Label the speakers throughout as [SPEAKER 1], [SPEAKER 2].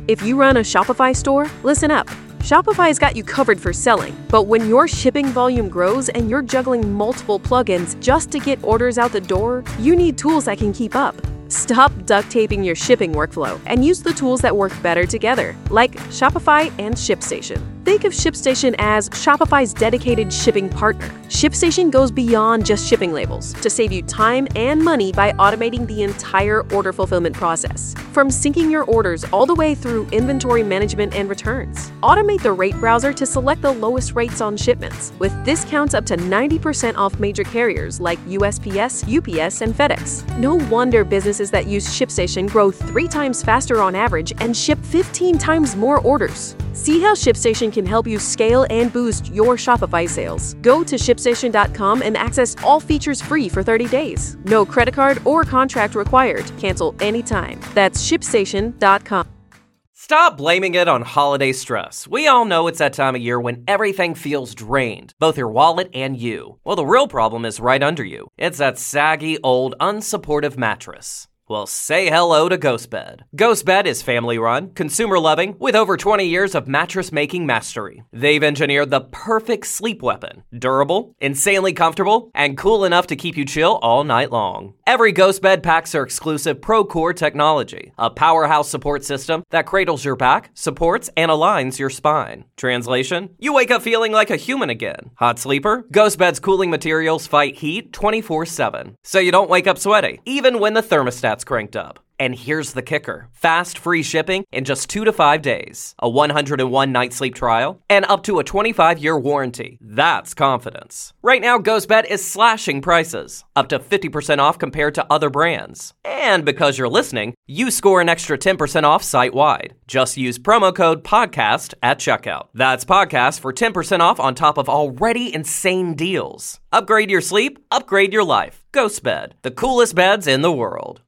[SPEAKER 1] If you run a Shopify store, listen up. Shopify's got you covered for selling, but when your shipping volume grows and you're juggling multiple plugins just to get orders out the door, you need tools that can keep up. Stop duct taping your shipping workflow and use the tools that work better together, like Shopify and ShipStation. Think of ShipStation as Shopify's dedicated shipping partner. ShipStation goes beyond just shipping labels to save you time and money by automating the entire order fulfillment process. From syncing your orders all the way through inventory management and returns. Automate the rate browser to select the lowest rates on shipments, with discounts up to 90% off major carriers like USPS, UPS, and FedEx. No wonder businesses that use ShipStation grow 3 times faster on average and ship 15 times more orders. See how ShipStation can help you scale and boost your Shopify sales. Go to ShipStation.com and access all features free for 30 days. No credit card or contract required. Cancel anytime. That's ShipStation.com.
[SPEAKER 2] Stop blaming it on holiday stress. We all know it's that time of year when everything feels drained, both your wallet and you. Well, the real problem is right under you. It's that saggy, old, unsupportive mattress. Well, say hello to GhostBed. GhostBed is family-run, consumer-loving, with over 20 years of mattress-making mastery. They've engineered the perfect sleep weapon. Durable, insanely comfortable, and cool enough to keep you chill all night long. Every GhostBed packs their exclusive ProCore technology, a powerhouse support system that cradles your back, supports, and aligns your spine. Translation? You wake up feeling like a human again. Hot sleeper? GhostBed's cooling materials fight heat 24/7, so you don't wake up sweaty, even when the thermostat's cranked up. And here's the kicker. Fast, free shipping in just 2 to 5 days. A 101-night sleep trial, and up to a 25-year warranty. That's confidence. Right now, GhostBed is slashing prices. Up to 50% off compared to other brands. And because you're listening, you score an extra 10% off site-wide. Just use promo code PODCAST at checkout. That's PODCAST for 10% off on top of already insane deals. Upgrade your sleep, upgrade your life. GhostBed, the coolest beds in the world.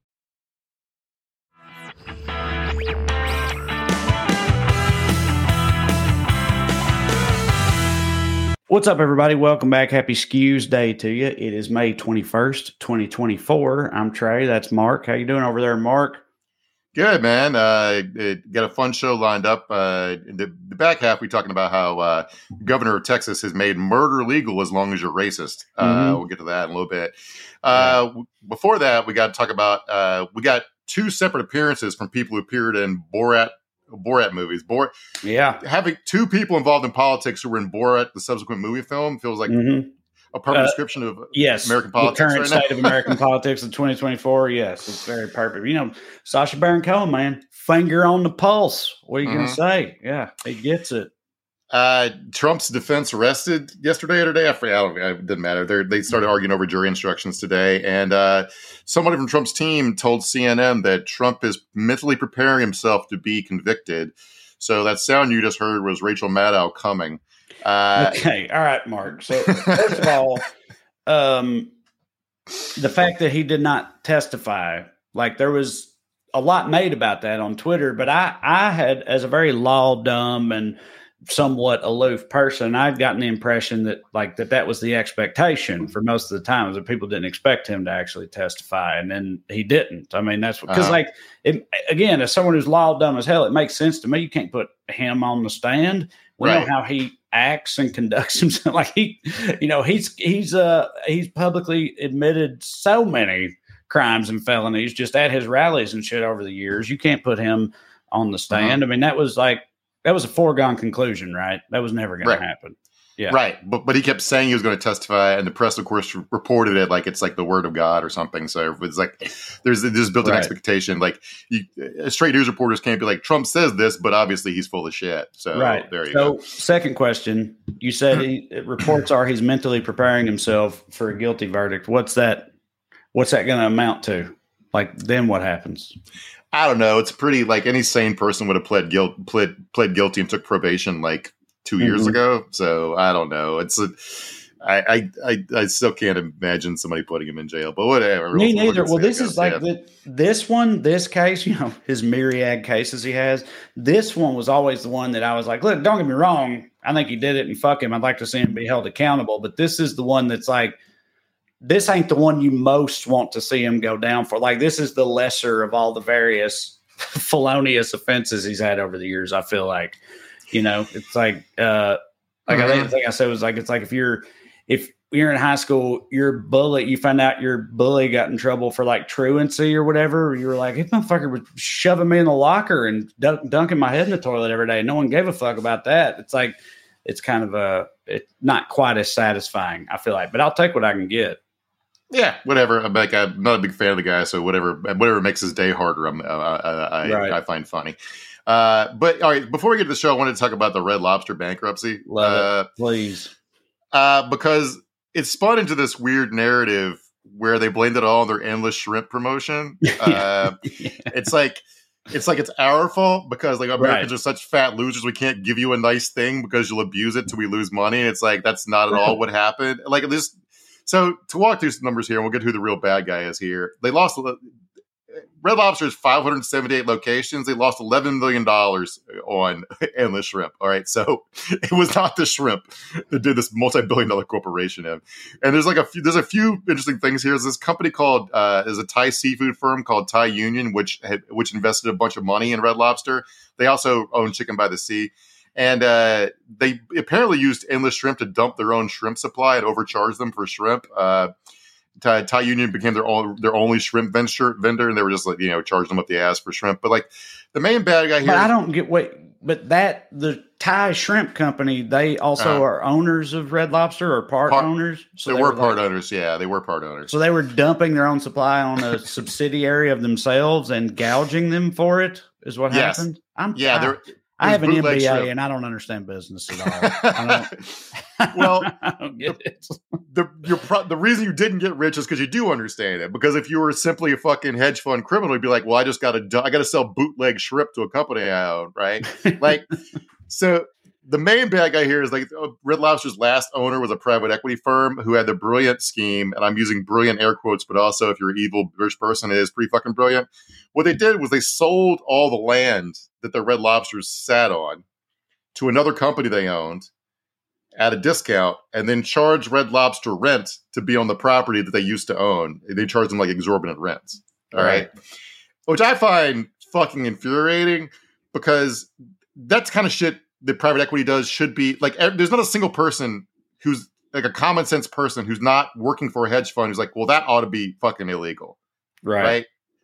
[SPEAKER 3] What's up, everybody? Welcome back. Happy Skews Day to you. It is May 21st, 2024. I'm Trey. That's Mark. How you doing over there, Mark?
[SPEAKER 4] Good, man. Got a fun show lined up. The back half, we're talking about how Governor of Texas has made murder legal as long as you're racist. We'll get to that in a little bit. Before that, we got to talk about we got 2 separate appearances from people who appeared in Borat movies. Having 2 people involved in politics who were in Borat, the subsequent movie film, feels like a perfect description of American politics.
[SPEAKER 3] The current
[SPEAKER 4] right
[SPEAKER 3] state
[SPEAKER 4] now.
[SPEAKER 3] of American politics in 2024. Yes, it's very perfect. You know, Sacha Baron Cohen, man, finger on the pulse. What are you going to say? Yeah, he gets it.
[SPEAKER 4] Trump's defense rested yesterday or today. It didn't matter. They started arguing over jury instructions today. And somebody from Trump's team told CNN that Trump is mentally preparing himself to be convicted. So that sound you just heard was Rachel Maddow coming.
[SPEAKER 3] Okay. All right, Mark. So first of all, the fact that he did not testify, like there was a lot made about that on Twitter, but I had, as a very law dumb and somewhat aloof person, I'd gotten the impression that that was the expectation for most of the time, that people didn't expect him to actually testify, and then he didn't. I mean, that's because again, as someone who's law dumb as hell, it makes sense to me. You can't put him on the stand. We know how he acts and conducts himself. Like he's publicly admitted so many crimes and felonies just at his rallies and shit over the years. You can't put him on the stand. I mean, that was a foregone conclusion, right? That was never going to happen. Yeah. Right.
[SPEAKER 4] But he kept saying he was going to testify, and the press, of course, reported it like it's like the word of God or something. So it's like there's this built-in expectation. Like straight news reporters can't be like, Trump says this, but obviously he's full of shit. So there you go.
[SPEAKER 3] Second question, you said reports are he's mentally preparing himself for a guilty verdict. What's that going to amount to? Like, then what happens?
[SPEAKER 4] I don't know. It's pretty, like, any sane person would have pled guilty and took probation like 2 years ago. So I don't know. I still can't imagine somebody putting him in jail, but whatever.
[SPEAKER 3] Me neither. Well, this is like this case, his myriad cases he has. This one was always the one that I was like, look, don't get me wrong. I think he did it, and fuck him. I'd like to see him be held accountable. But this is the one that's like, this ain't the one you most want to see him go down for. Like, this is the lesser of all the various felonious offenses he's had over the years. I feel like, it's like, I think I said, it was like, it's like if you're in high school, you find out your bully got in trouble for like truancy or whatever. You were like, this motherfucker was shoving me in the locker and dunking my head in the toilet every day. No one gave a fuck about that. It's like, it's kind of it's not quite as satisfying, I feel like, but I'll take what I can get.
[SPEAKER 4] Yeah, whatever. I'm not a big fan of the guy, so whatever makes his day harder, I find funny. But all right, before we get to the show, I wanted to talk about the Red Lobster bankruptcy.
[SPEAKER 3] Love it, please.
[SPEAKER 4] Because it spun into this weird narrative where they blamed it all on their endless shrimp promotion. It's like it's our fault because like Americans are such fat losers. We can't give you a nice thing because you'll abuse it till we lose money. And it's like that's not at all what happened. Like this. So to walk through some numbers here, and we'll get who the real bad guy is here. They lost Red Lobster's 578 locations. They lost $11 million on endless shrimp. All right, so it was not the shrimp that did this multi-billion-dollar corporation in. And there's a few interesting things here. There's this company called is a Thai seafood firm called Thai Union, which invested a bunch of money in Red Lobster. They also own Chicken by the Sea. And they apparently used endless shrimp to dump their own shrimp supply and overcharge them for shrimp. Thai Union became their only shrimp vendor, and they were just like charging them up the ass for shrimp. But like the main bad guy here,
[SPEAKER 3] but I don't get the Thai Shrimp Company, they also are owners of Red Lobster or part owners.
[SPEAKER 4] So they were part owners. Yeah, they were part owners.
[SPEAKER 3] So they were dumping their own supply on a subsidiary of themselves and gouging them for it. Is what happened. I have an MBA shrimp. And I don't understand business at all.
[SPEAKER 4] Well,
[SPEAKER 3] I don't get it.
[SPEAKER 4] The reason you didn't get rich is because you do understand it. Because if you were simply a fucking hedge fund criminal, you'd be like, well, I got to sell bootleg shrimp to a company I own, right? Like, so the main bad guy here is like Red Lobster's last owner was a private equity firm who had the brilliant scheme, and I'm using brilliant air quotes, but also if you're an evil rich person, it is pretty fucking brilliant. What they did was they sold all the land that the Red Lobsters sat on to another company they owned at a discount, and then charged Red Lobster rent to be on the property that they used to own. They charged them like exorbitant rents. All right. Which I find fucking infuriating because that's kind of shit that private equity does should be like, there's not a single person who's like a common sense person who's not working for a hedge fund who's like, well, that ought to be fucking illegal. Right.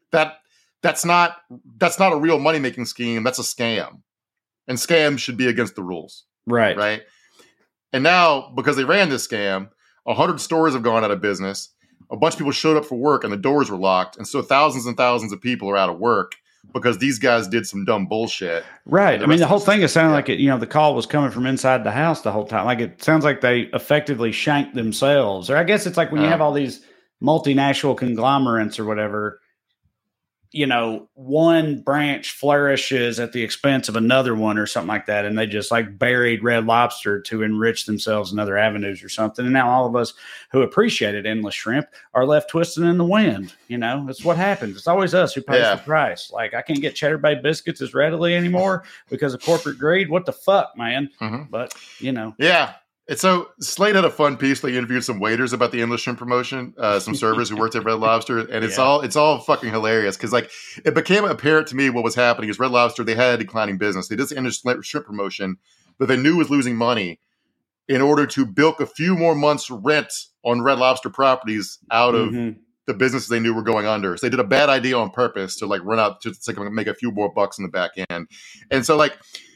[SPEAKER 4] That's not a real money-making scheme. That's a scam. And scams should be against the rules.
[SPEAKER 3] Right.
[SPEAKER 4] Right. And now, because they ran this scam, 100 stores have gone out of business. A bunch of people showed up for work and the doors were locked. And so thousands and thousands of people are out of work because these guys did some dumb bullshit.
[SPEAKER 3] Right. I mean, the whole thing is sounding like it, the call was coming from inside the house the whole time. Like it sounds like they effectively shanked themselves. Or I guess it's like when you have all these multinational conglomerates or whatever, one branch flourishes at the expense of another one or something like that. And they just like buried Red Lobster to enrich themselves in other avenues or something. And now all of us who appreciated endless shrimp are left twisting in the wind. That's what happens. It's always us who pays the price. Like I can't get Cheddar Bay biscuits as readily anymore because of corporate greed. What the fuck, man? Mm-hmm. But
[SPEAKER 4] Yeah. And so Slate had a fun piece. They interviewed some waiters about the endless shrimp promotion, some servers who worked at Red Lobster, and it's all fucking hilarious because like it became apparent to me what was happening is Red Lobster, they had a declining business. They did the endless shrimp promotion that they knew was losing money in order to bilk a few more months' rent on Red Lobster properties out of the businesses they knew were going under. So they did a bad idea on purpose to like run out to make a few more bucks in the back end, and so like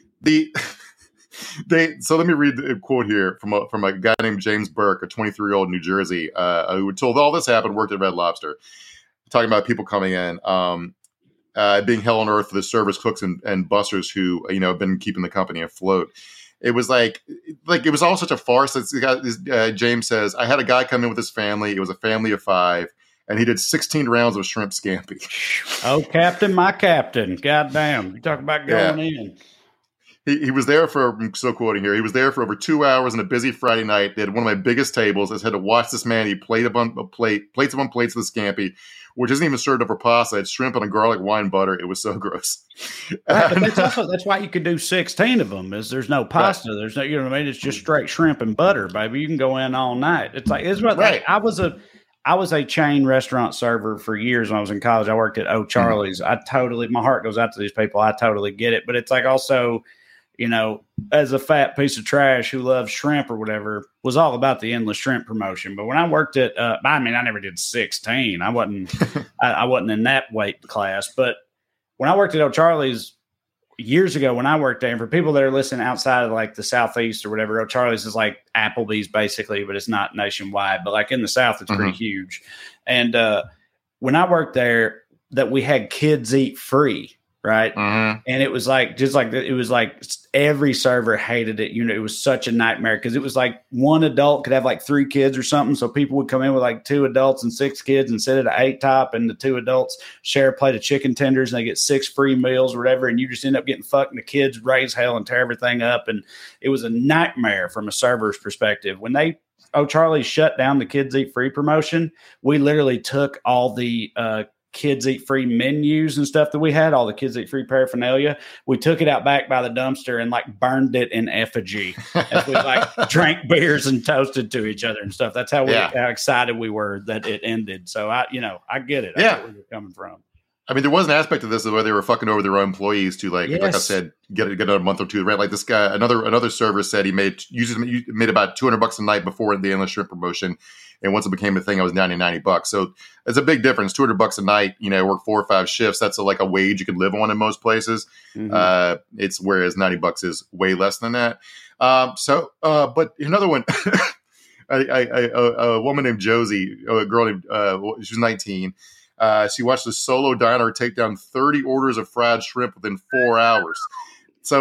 [SPEAKER 4] So let me read the quote here from a guy named James Burke, a 23-year-old New Jersey, who told all this happened, worked at Red Lobster, talking about people coming in, being hell on earth for the servers, cooks, and bussers who have been keeping the company afloat. It was like it was all such a farce. James says, I had a guy come in with his family. It was a family of 5. And he did 16 rounds of shrimp scampi.
[SPEAKER 3] Oh, Captain, my Captain. Goddamn. You talk about going in.
[SPEAKER 4] He was there for, I'm so quoting here, he was there for over 2 hours on a busy Friday night. They had one of my biggest tables. I just had to watch this man eat plates upon plates of the scampi, which isn't even served over pasta. It's shrimp on a garlic wine butter. It was so gross.
[SPEAKER 3] Right, but that's why you could do 16 of them is there's no pasta. Right. There's no, It's just straight shrimp and butter, baby. You can go in all night. It's like, right. Like, I was a chain restaurant server for years when I was in college. I worked at O'Charlie's. My heart goes out to these people. I totally get it. But it's like also, as a fat piece of trash who loves shrimp or whatever, was all about the endless shrimp promotion. But when I worked at, I never did 16. I wasn't, I wasn't in that weight class. But when I worked at O'Charlie's years ago, when I worked there, and for people that are listening outside of like the Southeast or whatever, O'Charlie's is like Applebee's basically, but it's not nationwide. But like in the South, it's pretty huge. And when I worked there, that we had kids eat free. Right. And it was like, it was like every server hated it. It was such a nightmare because it was like one adult could have like 3 kids or something. So people would come in with like 2 adults and 6 kids and sit at an 8 top, and the 2 adults share a plate of chicken tenders and they get 6 free meals or whatever. And you just end up getting fucked, and the kids raise hell and tear everything up. And it was a nightmare from a server's perspective. When O'Charlie shut down the kids eat free promotion, we literally took all the, kids eat free menus and stuff that we had, all the kids eat free paraphernalia. We took it out back by the dumpster and like burned it in effigy as we like drank beers and toasted to each other and stuff. That's how how excited we were that it ended. So I get it. I get where you're coming from.
[SPEAKER 4] I mean, there was an aspect of this where they were fucking over their own employees to like I said, get another month or two, right? Like this guy, another server said he made about $200 a night before the endless shrimp promotion. And once it became a thing, I was $90. So it's a big difference. $200 a night, work 4 or 5 shifts. That's like a wage you could live on in most places. It's whereas $90 is way less than that. But another one, a woman named Josie, a girl named, she was 19. She watched a solo diner take down 30 orders of fried shrimp within 4 hours. So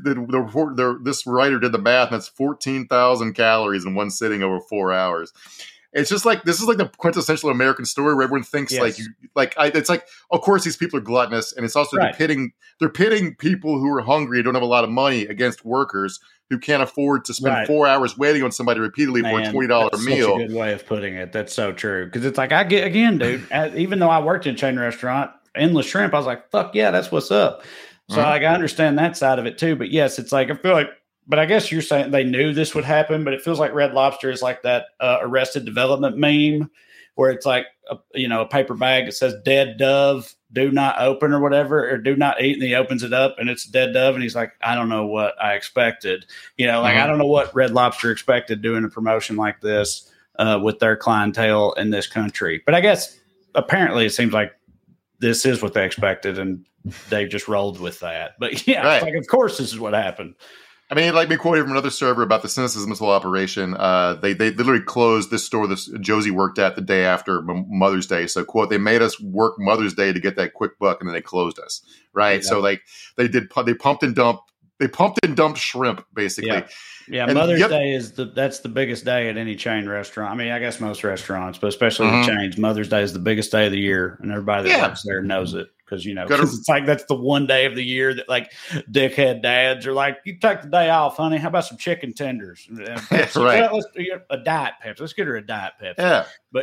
[SPEAKER 4] this writer did the math, and that's 14,000 calories in one sitting over 4 hours. It's just like, this is like the quintessential American story where everyone thinks it's like, of course these people are gluttonous, and it's also they're pitting people who are hungry and don't have a lot of money against workers who can't afford to spend 4 hours waiting on somebody repeatedly for a $20 meal.
[SPEAKER 3] Such a good way of putting it. That's so true. Because it's like, I get, again, dude, even though I worked in a chain restaurant, endless shrimp, I was like, fuck yeah, that's what's up. So like, I understand that side of it too. But yes, it's like, I feel like, but I guess you're saying they knew this would happen, but it feels like Red Lobster is like that Arrested Development meme where it's like, a paper bag that says dead dove, do not open or whatever, or do not eat. And he opens it up and it's a dead dove. And he's like, I don't know what I expected. I don't know what Red Lobster expected doing a promotion like this with their clientele in this country. But I guess apparently it seems like this is what they expected and they've just rolled with that. But it's like, of course this is what happened.
[SPEAKER 4] I mean, like me quoting from another server about the cynicism of this whole operation. They literally closed this store this Josie worked at the day after Mother's Day. So, quote, they made us work Mother's Day to get that quick buck, and then they closed us. Right. Yeah. So, like they pumped and dumped shrimp basically.
[SPEAKER 3] Yeah. And Mother's Day that's the biggest day at any chain restaurant. I mean, I guess most restaurants, but especially the chains, Mother's Day is the biggest day of the year, and everybody that works there knows it. Because, it's like that's the one day of the year that like dickhead dads are like, you take the day off, honey. How about some chicken tenders? Right. Well, let's do a Diet Pepsi. Let's get her a Diet Pepsi. Yeah. But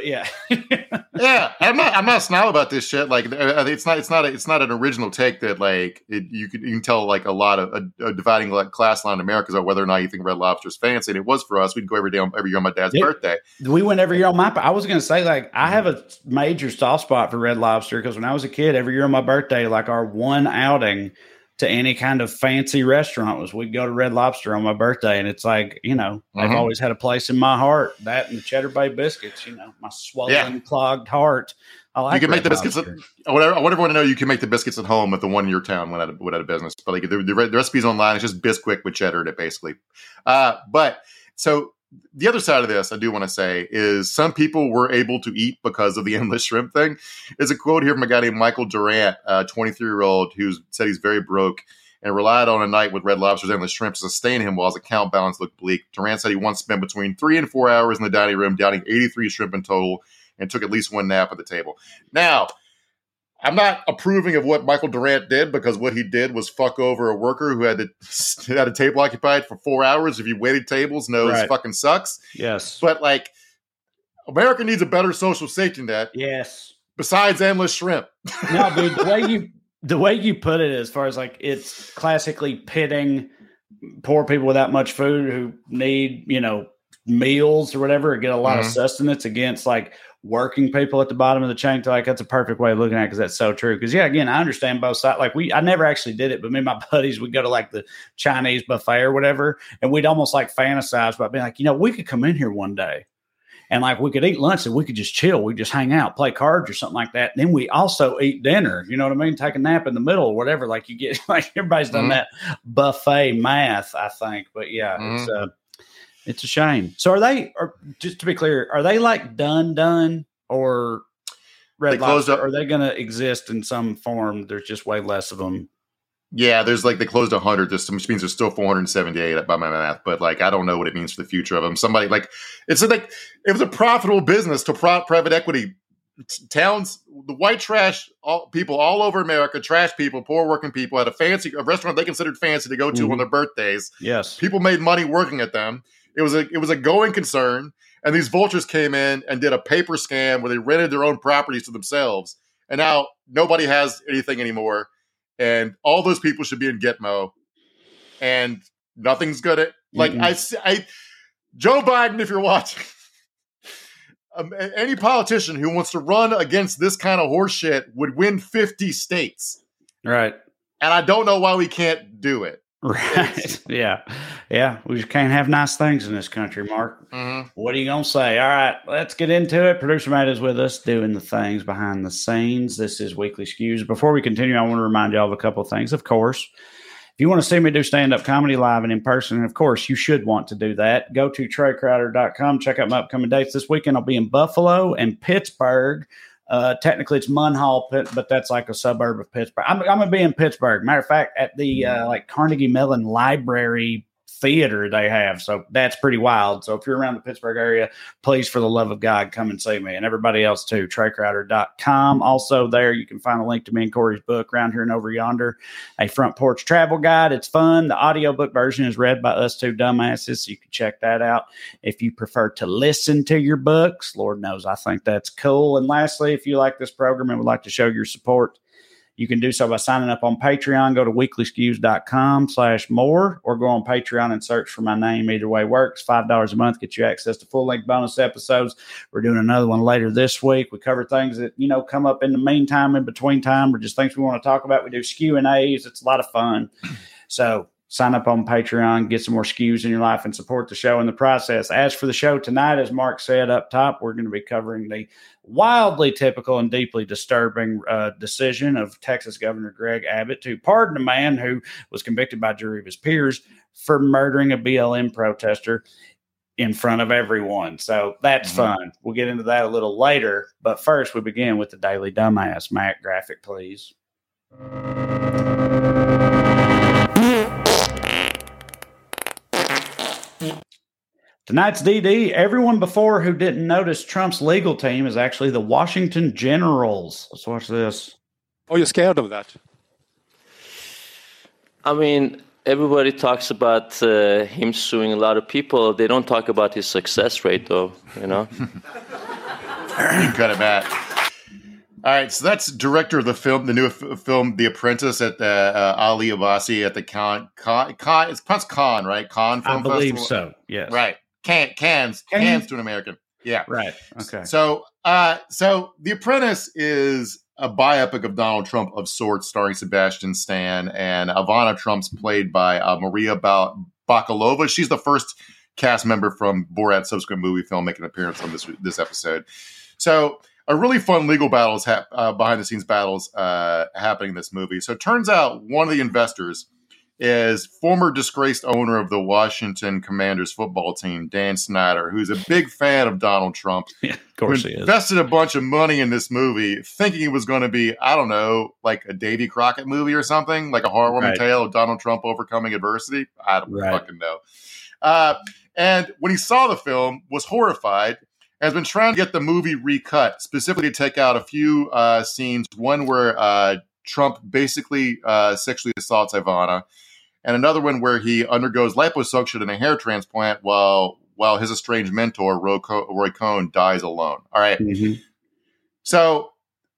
[SPEAKER 4] I'm not snob about this shit. Like it's not an original take that like you can tell like a lot of a dividing like class line in America about whether or not you think Red Lobster is fancy. And it was for us. We'd go every year on my dad's birthday.
[SPEAKER 3] We went every year on I was going to say like I have a major soft spot for Red Lobster because when I was a kid, every year on my birthday, like our one outing to any kind of fancy restaurant was we'd go to Red Lobster on my birthday. And it's like, they've always had a place in my heart, that and the Cheddar Bay biscuits, my swollen, clogged heart. I like you can make the biscuits.
[SPEAKER 4] I want everyone to know you can make the biscuits at home if the one in your town went out of business. But like the recipe's online. It's just Bisquick with cheddar in it, basically. But so the other side of this, I do want to say, is some people were able to eat because of the endless shrimp thing. There's a quote here from a guy named Michael Durant, a 23-year-old who said he's very broke and relied on a night with Red Lobster's endless shrimp to sustain him while his account balance looked bleak. Durant said he once spent between 3 and 4 hours in the dining room, downing 83 shrimp in total, and took at least one nap at the table. Now, I'm not approving of what Michael Durant did because what he did was fuck over a worker who had a table occupied for 4 hours. If you waited tables, it fucking sucks.
[SPEAKER 3] Yes.
[SPEAKER 4] But like, America needs a better social safety net.
[SPEAKER 3] Yes.
[SPEAKER 4] Besides endless shrimp.
[SPEAKER 3] No, dude, the way you put it, as far as like it's classically pitting poor people without much food who need, meals or whatever, or get a lot of sustenance against like working people at the bottom of the chain. Like, that's a perfect way of looking at it, because that's so true. Because, yeah, again, I understand both sides. Like, I never actually did it, but me and my buddies, we'd go to like the Chinese buffet or whatever, and we'd almost like fantasize about being like, we could come in here one day and like we could eat lunch and we could just chill. We just hang out, play cards or something like that. And then we also eat dinner. You know what I mean? Take a nap in the middle or whatever. Like, you get, like, everybody's done that buffet math, I think. But yeah, it's a shame. So just to be clear, are they like done or Red Lobster? Are they going to exist in some form? There's just way less of them.
[SPEAKER 4] Yeah, there's like they closed 100, which means there's still 478 by my math. But like, I don't know what it means for the future of them. Somebody like it was a profitable business to private equity towns. The white trash people all over America, trash people, poor working people, had a restaurant they considered fancy to go to on their birthdays.
[SPEAKER 3] Yes,
[SPEAKER 4] people made money working at them. It was a going concern, and these vultures came in and did a paper scam where they rented their own properties to themselves, and now nobody has anything anymore. And all those people should be in Gitmo, and nothing's good at like Joe Biden. If you're watching, any politician who wants to run against this kind of horse shit would win 50 states,
[SPEAKER 3] right?
[SPEAKER 4] And I don't know why we can't do it.
[SPEAKER 3] Right? Yeah. We just can't have nice things in this country, Mark. What are you gonna say? All right, let's get into it. Producer Matt is with us doing the things behind the scenes. This is Weekly Skews. Before we continue, I want to remind y'all of a couple of things. Of course, if you want to see me do stand-up comedy live and in person, and of course you should want to do that, go to TreyCrowder.com. Check out my upcoming dates. This weekend I'll be in Buffalo and Pittsburgh. Technically it's Munhall, but that's like a suburb of Pittsburgh. I'm going to be in Pittsburgh. Matter of fact, at the like Carnegie Mellon Library Theater they have. So that's pretty wild. So if you're around the Pittsburgh area, please, for the love of God, come and see me, and everybody else too. TreyCrowder.com. Also there you can find a link to me and Corey's book, Round Here and Over Yonder, a front porch travel guide. It's fun. The audiobook version is read by us two dumbasses, so you can check that out. If you prefer to listen to your books, Lord knows I think that's cool. And lastly, if you like this program and would like to show your support, you can do so by signing up on Patreon. Go to weeklyskews.com/more or go on Patreon and search for my name. Either way works. $5 a month gets you access to full-length bonus episodes. We're doing another one later this week. We cover things that, come up in the meantime, in between time, or just things we want to talk about. We do Q&As. It's a lot of fun. So sign up on Patreon, get some more skews in your life, and support the show in the process. As for the show tonight, as Mark said up top, we're going to be covering the wildly typical and deeply disturbing decision of Texas Governor Greg Abbott to pardon a man who was convicted by a jury of his peers for murdering a BLM protester in front of everyone. So that's fun. We'll get into that a little later. But first, we begin with the Daily Dumbass. Matt, graphic, please. Tonight's DD, everyone before who didn't notice Trump's legal team is actually the Washington Generals. Let's watch this.
[SPEAKER 5] Oh, you're scared of that?
[SPEAKER 6] I mean, everybody talks about him suing a lot of people. They don't talk about his success rate, though, Cut
[SPEAKER 4] it back. All right, so that's director of the film, the new film, The Apprentice, at Ali Abbasi at the Cannes. It's pronounced Cannes, right? Cannes Film Festival?
[SPEAKER 3] I believe so, yes.
[SPEAKER 4] Right. Cannes to an American. Yeah.
[SPEAKER 3] Right. Okay.
[SPEAKER 4] So The Apprentice is a biopic of Donald Trump of sorts, starring Sebastian Stan, and Ivana Trump's played by Maria Bakalova. She's the first cast member from Borat's subsequent movie film making an appearance on this episode. So a really fun legal battles, behind the scenes battles happening in this movie. So it turns out one of the investors is former disgraced owner of the Washington Commanders football team, Dan Snyder, who's a big fan of Donald Trump.
[SPEAKER 3] Yeah, of course he is.
[SPEAKER 4] Invested a bunch of money in this movie, thinking it was going to be, I don't know, like a Davy Crockett movie or something, like a heartwarming tale of Donald Trump overcoming adversity. I don't fucking know. And when he saw the film, was horrified, and has been trying to get the movie recut, specifically to take out a few scenes, one where Trump basically sexually assaults Ivana, and another one where he undergoes liposuction and a hair transplant while his estranged mentor, Roy Cohn, dies alone. All right. Mm-hmm. So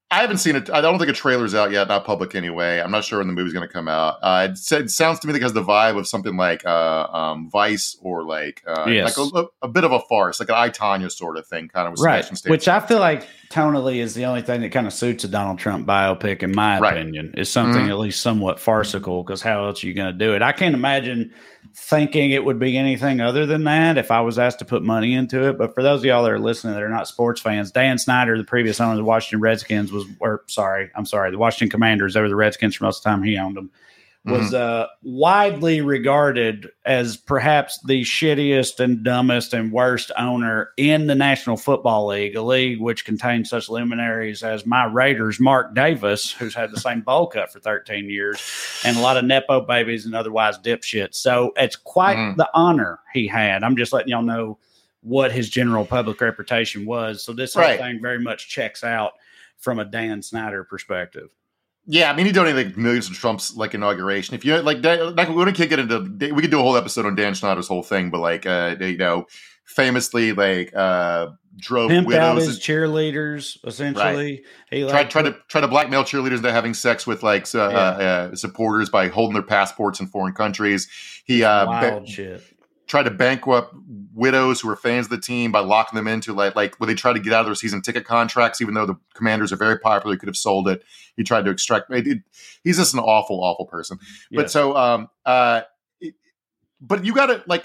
[SPEAKER 4] I haven't seen it. I don't think a trailer's out yet, not public anyway. I'm not sure when the movie's going to come out. It sounds to me like it has the vibe of something like Vice or like a bit of a farce, like an I, Tonya sort of thing, kind of with
[SPEAKER 3] right.
[SPEAKER 4] Station
[SPEAKER 3] Which I feel like tonally is the only thing that kind of suits a Donald Trump biopic, in my opinion, is something at least somewhat farcical, because how else are you going to do it? I can't imagine thinking it would be anything other than that if I was asked to put money into it. But for those of y'all that are listening that are not sports fans, Dan Snyder, the previous owner of the Washington Redskins, the Washington Commanders, they were the Redskins for most of the time he owned them, was widely regarded as perhaps the shittiest and dumbest and worst owner in the National Football League, a league which contains such luminaries as my Raiders, Mark Davis, who's had the same bowl cut for 13 years, and a lot of Nepo babies and otherwise dipshits. So it's quite the honor he had. I'm just letting y'all know what his general public reputation was. So this whole thing very much checks out from a Dan Snyder perspective.
[SPEAKER 4] Yeah, I mean, he donated like millions to Trump's like inauguration. If you like we can't get into, we could do a whole episode on Dan Snyder's whole thing, but like famously like drove
[SPEAKER 3] pimped
[SPEAKER 4] widows
[SPEAKER 3] out his cheerleaders. Essentially,
[SPEAKER 4] he tried to blackmail cheerleaders into having sex with like supporters by holding their passports in foreign countries. He
[SPEAKER 3] wild shit.
[SPEAKER 4] Tried to bankrupt widows who were fans of the team by locking them into like when they tried to get out of their season ticket contracts, even though the Commanders are very popular, he could have sold it. He tried to extract. He's just an awful, awful person. Yes. But so, but you got to like,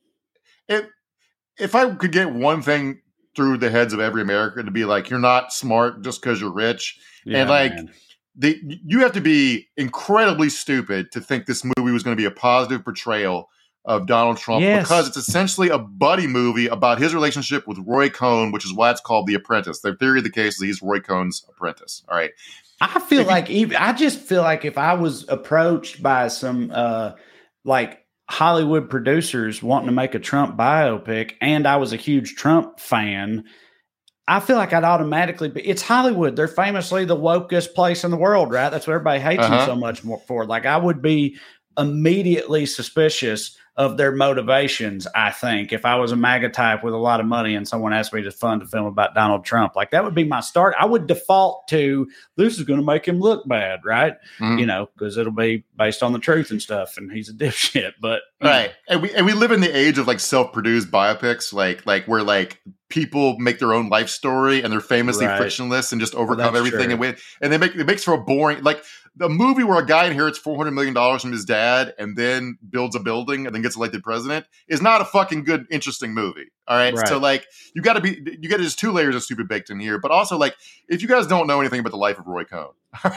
[SPEAKER 4] if I could get one thing through the heads of every American to be like, you're not smart just because you're rich, and like. Man. You have to be incredibly stupid to think this movie was going to be a positive portrayal of Donald Trump, because it's essentially a buddy movie about his relationship with Roy Cohn, which is why it's called The Apprentice. The theory of the case is he's Roy Cohn's apprentice. All right.
[SPEAKER 3] I just feel like if I was approached by some like Hollywood producers wanting to make a Trump biopic and I was a huge Trump fan, I feel like I'd automatically be. It's Hollywood. They're famously the wokest place in the world, right? That's what everybody hates them so much more for. Like, I would be immediately suspicious of their motivations, I think, if I was a MAGA type with a lot of money and someone asked me to fund a film about Donald Trump. Like, that would be my start. I would default to, this is going to make him look bad, right? You know, because it'll be based on the truth and stuff, and he's a dipshit. But
[SPEAKER 4] right. And we live in the age of like self-produced biopics, like where like people make their own life story and they're famously frictionless and just overcome everything and win. And it makes for a boring, like the movie where a guy inherits $400 million from his dad and then builds a building and then gets elected president is not a fucking good, interesting movie. All right. So like you got there's two layers of stupid baked in here, but also like, if you guys don't know anything about the life of Roy Cohn, all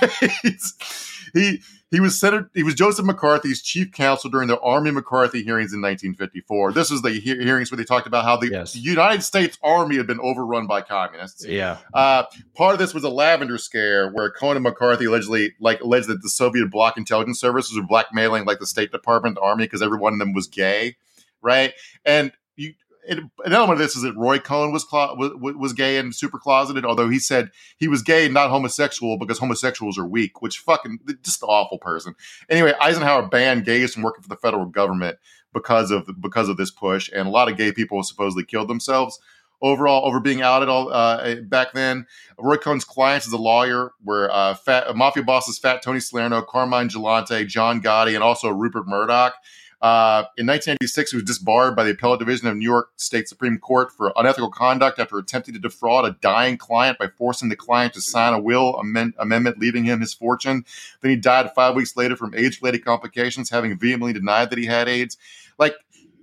[SPEAKER 4] right, he was Joseph McCarthy's chief counsel during the Army McCarthy hearings in 1954. This was the hearings where they talked about how the United States Army had been overrun by communists.
[SPEAKER 3] Yeah.
[SPEAKER 4] Part of this was a lavender scare where Cohn and McCarthy alleged that the Soviet bloc intelligence services were blackmailing like the State Department, the Army, because every one of them was gay, right? And an element of this is that Roy Cohn was gay and super closeted, although he said he was gay, not homosexual, because homosexuals are weak, which fucking just an awful person. Anyway, Eisenhower banned gays from working for the federal government because of this push, and a lot of gay people supposedly killed themselves overall over being outed back then. Roy Cohn's clients as a lawyer were mafia bosses Fat Tony Salerno, Carmine Gelante, John Gotti, and also Rupert Murdoch. In 1986, he was disbarred by the Appellate Division of New York State Supreme Court for unethical conduct after attempting to defraud a dying client by forcing the client to sign a will amendment leaving him his fortune. Then he died 5 weeks later from AIDS-related complications, having vehemently denied that he had AIDS. Like,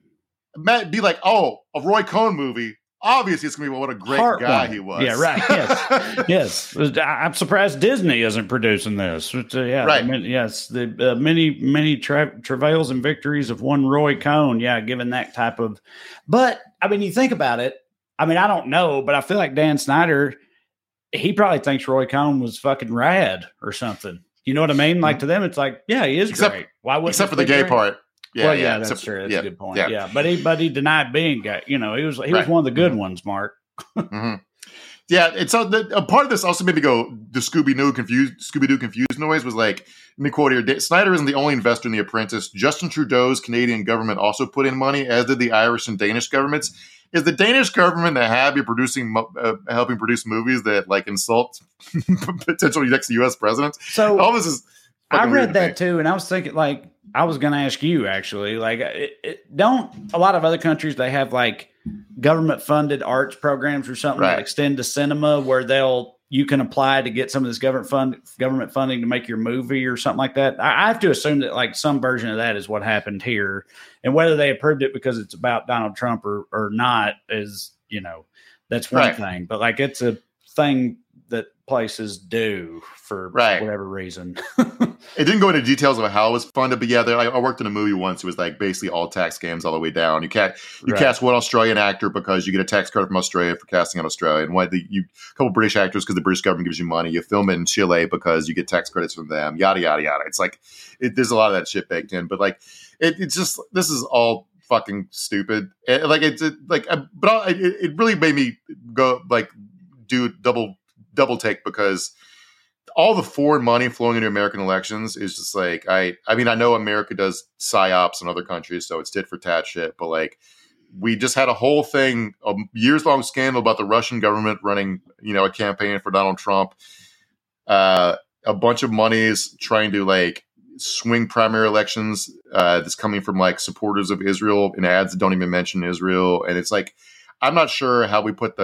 [SPEAKER 4] be like, oh, a Roy Cohn movie. Obviously, it's going to be what a great guy he was.
[SPEAKER 3] Yeah, right. Yes. Yes. I'm surprised Disney isn't producing this. Right. I mean, yes. The many travails and victories of one Roy Cohn. Yeah, given that type of. But, I mean, you think about it. I mean, I don't know, but I feel like Dan Snyder, he probably thinks Roy Cohn was fucking rad or something. You know what I mean? Like, to them, it's like, yeah, he is great. Why wouldn't
[SPEAKER 4] except for the gay part.
[SPEAKER 3] Yeah, that's true. That's a good point. Yeah. But he denied being gay. You know, he was one of the good ones, Mark.
[SPEAKER 4] Yeah, it's a part of this also made me go, the Scooby-Doo confused noise was like, let me quote here, Snyder isn't the only investor in The Apprentice. Justin Trudeau's Canadian government also put in money, as did the Irish and Danish governments. Is the Danish government that happy helping produce movies that like insult potential next U.S. presidents?
[SPEAKER 3] So
[SPEAKER 4] all this is.
[SPEAKER 3] I read that too, and I was thinking, like, I was going to ask you actually, like, don't a lot of other countries, they have like government funded arts programs or something that extend to cinema where you can apply to get some of this government funding to make your movie or something like that. I have to assume that like some version of that is what happened here, and whether they approved it because it's about Donald Trump or not is, that's one thing, but like it's a thing that places do for whatever reason.
[SPEAKER 4] It didn't go into details of how it was funded, but yeah, I worked in a movie once. It was like basically all tax scams all the way down. You cast one Australian actor because you get a tax credit from Australia for casting an Australian. A couple British actors because the British government gives you money. You film it in Chile because you get tax credits from them. Yada yada yada. It's like there's a lot of that shit baked in, but like it's just this is all fucking stupid. But it really made me go like do double take because all the foreign money flowing into American elections is just like, I mean, I know America does psyops in other countries, so it's tit for tat shit, but like, we just had a whole thing, a years-long scandal about the Russian government running, a campaign for Donald Trump. A bunch of monies trying to like swing primary elections that's coming from like supporters of Israel and ads that don't even mention Israel. And it's like, I'm not sure how we put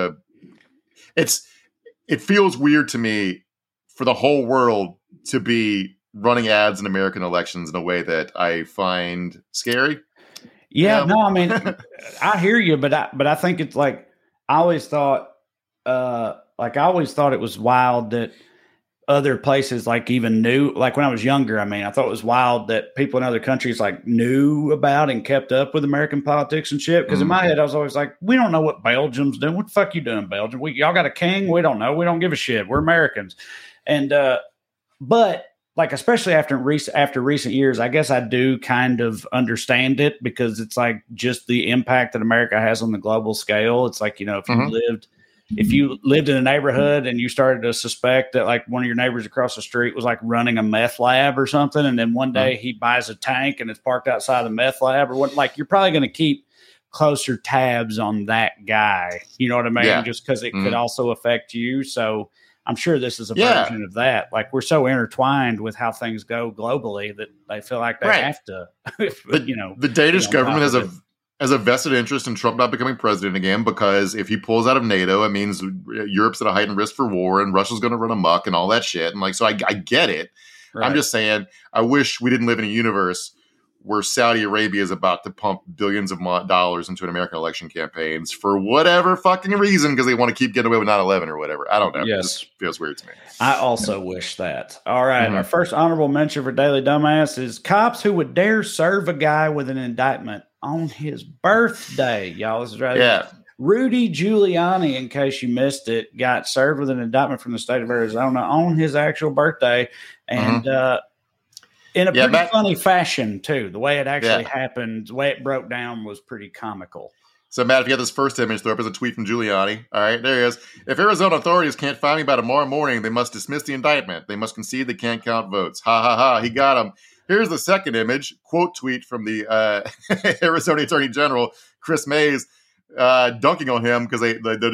[SPEAKER 4] it feels weird to me for the whole world to be running ads in American elections in a way that I find scary.
[SPEAKER 3] Yeah, no, I mean, I hear you, but I think it's like, I always thought it was wild that other places like even knew, like when I was younger, I mean, I thought it was wild that people in other countries like knew about and kept up with American politics and shit. Because in my head, I was always like, we don't know what Belgium's doing. What the fuck you doing, Belgium? Y'all got a king? We don't know. We don't give a shit. We're Americans. And, but like, especially after recent years, I guess I do kind of understand it because it's like just the impact that America has on the global scale. It's like, if you lived in a neighborhood and you started to suspect that like one of your neighbors across the street was like running a meth lab or something, and then one day he buys a tank and it's parked outside the meth lab or what, like you're probably going to keep closer tabs on that guy. You know what I mean? Yeah. Just because it could also affect you. So I'm sure this is a version of that. Like we're so intertwined with how things go globally that they feel like they have to.
[SPEAKER 4] The Danish government has a vested interest in Trump not becoming president again because if he pulls out of NATO, it means Europe's at a heightened risk for war and Russia's going to run amok and all that shit. And like, so I get it. Right. I'm just saying, I wish we didn't live in a universe where Saudi Arabia is about to pump billions of dollars into an American election campaigns for whatever fucking reason because they want to keep getting away with 9/11 or whatever. I don't know. Yes. It just feels weird to me.
[SPEAKER 3] I also wish that. All right. Our first honorable mention for Daily Dumbass is cops who would dare serve a guy with an indictment on his birthday. Y'all, this is right.
[SPEAKER 4] Yeah.
[SPEAKER 3] Rudy Giuliani, in case you missed it, got served with an indictment from the state of Arizona on his actual birthday. And, in a pretty funny fashion, too. The way it actually happened, the way it broke down was pretty comical.
[SPEAKER 4] So, Matt, if you got this first image, throw up as a tweet from Giuliani. All right, there he is. If Arizona authorities can't find me by tomorrow morning, they must dismiss the indictment. They must concede they can't count votes. Ha, ha, ha. He got him. Here's the second image, quote tweet from the Arizona Attorney General, Chris Mays, dunking on him because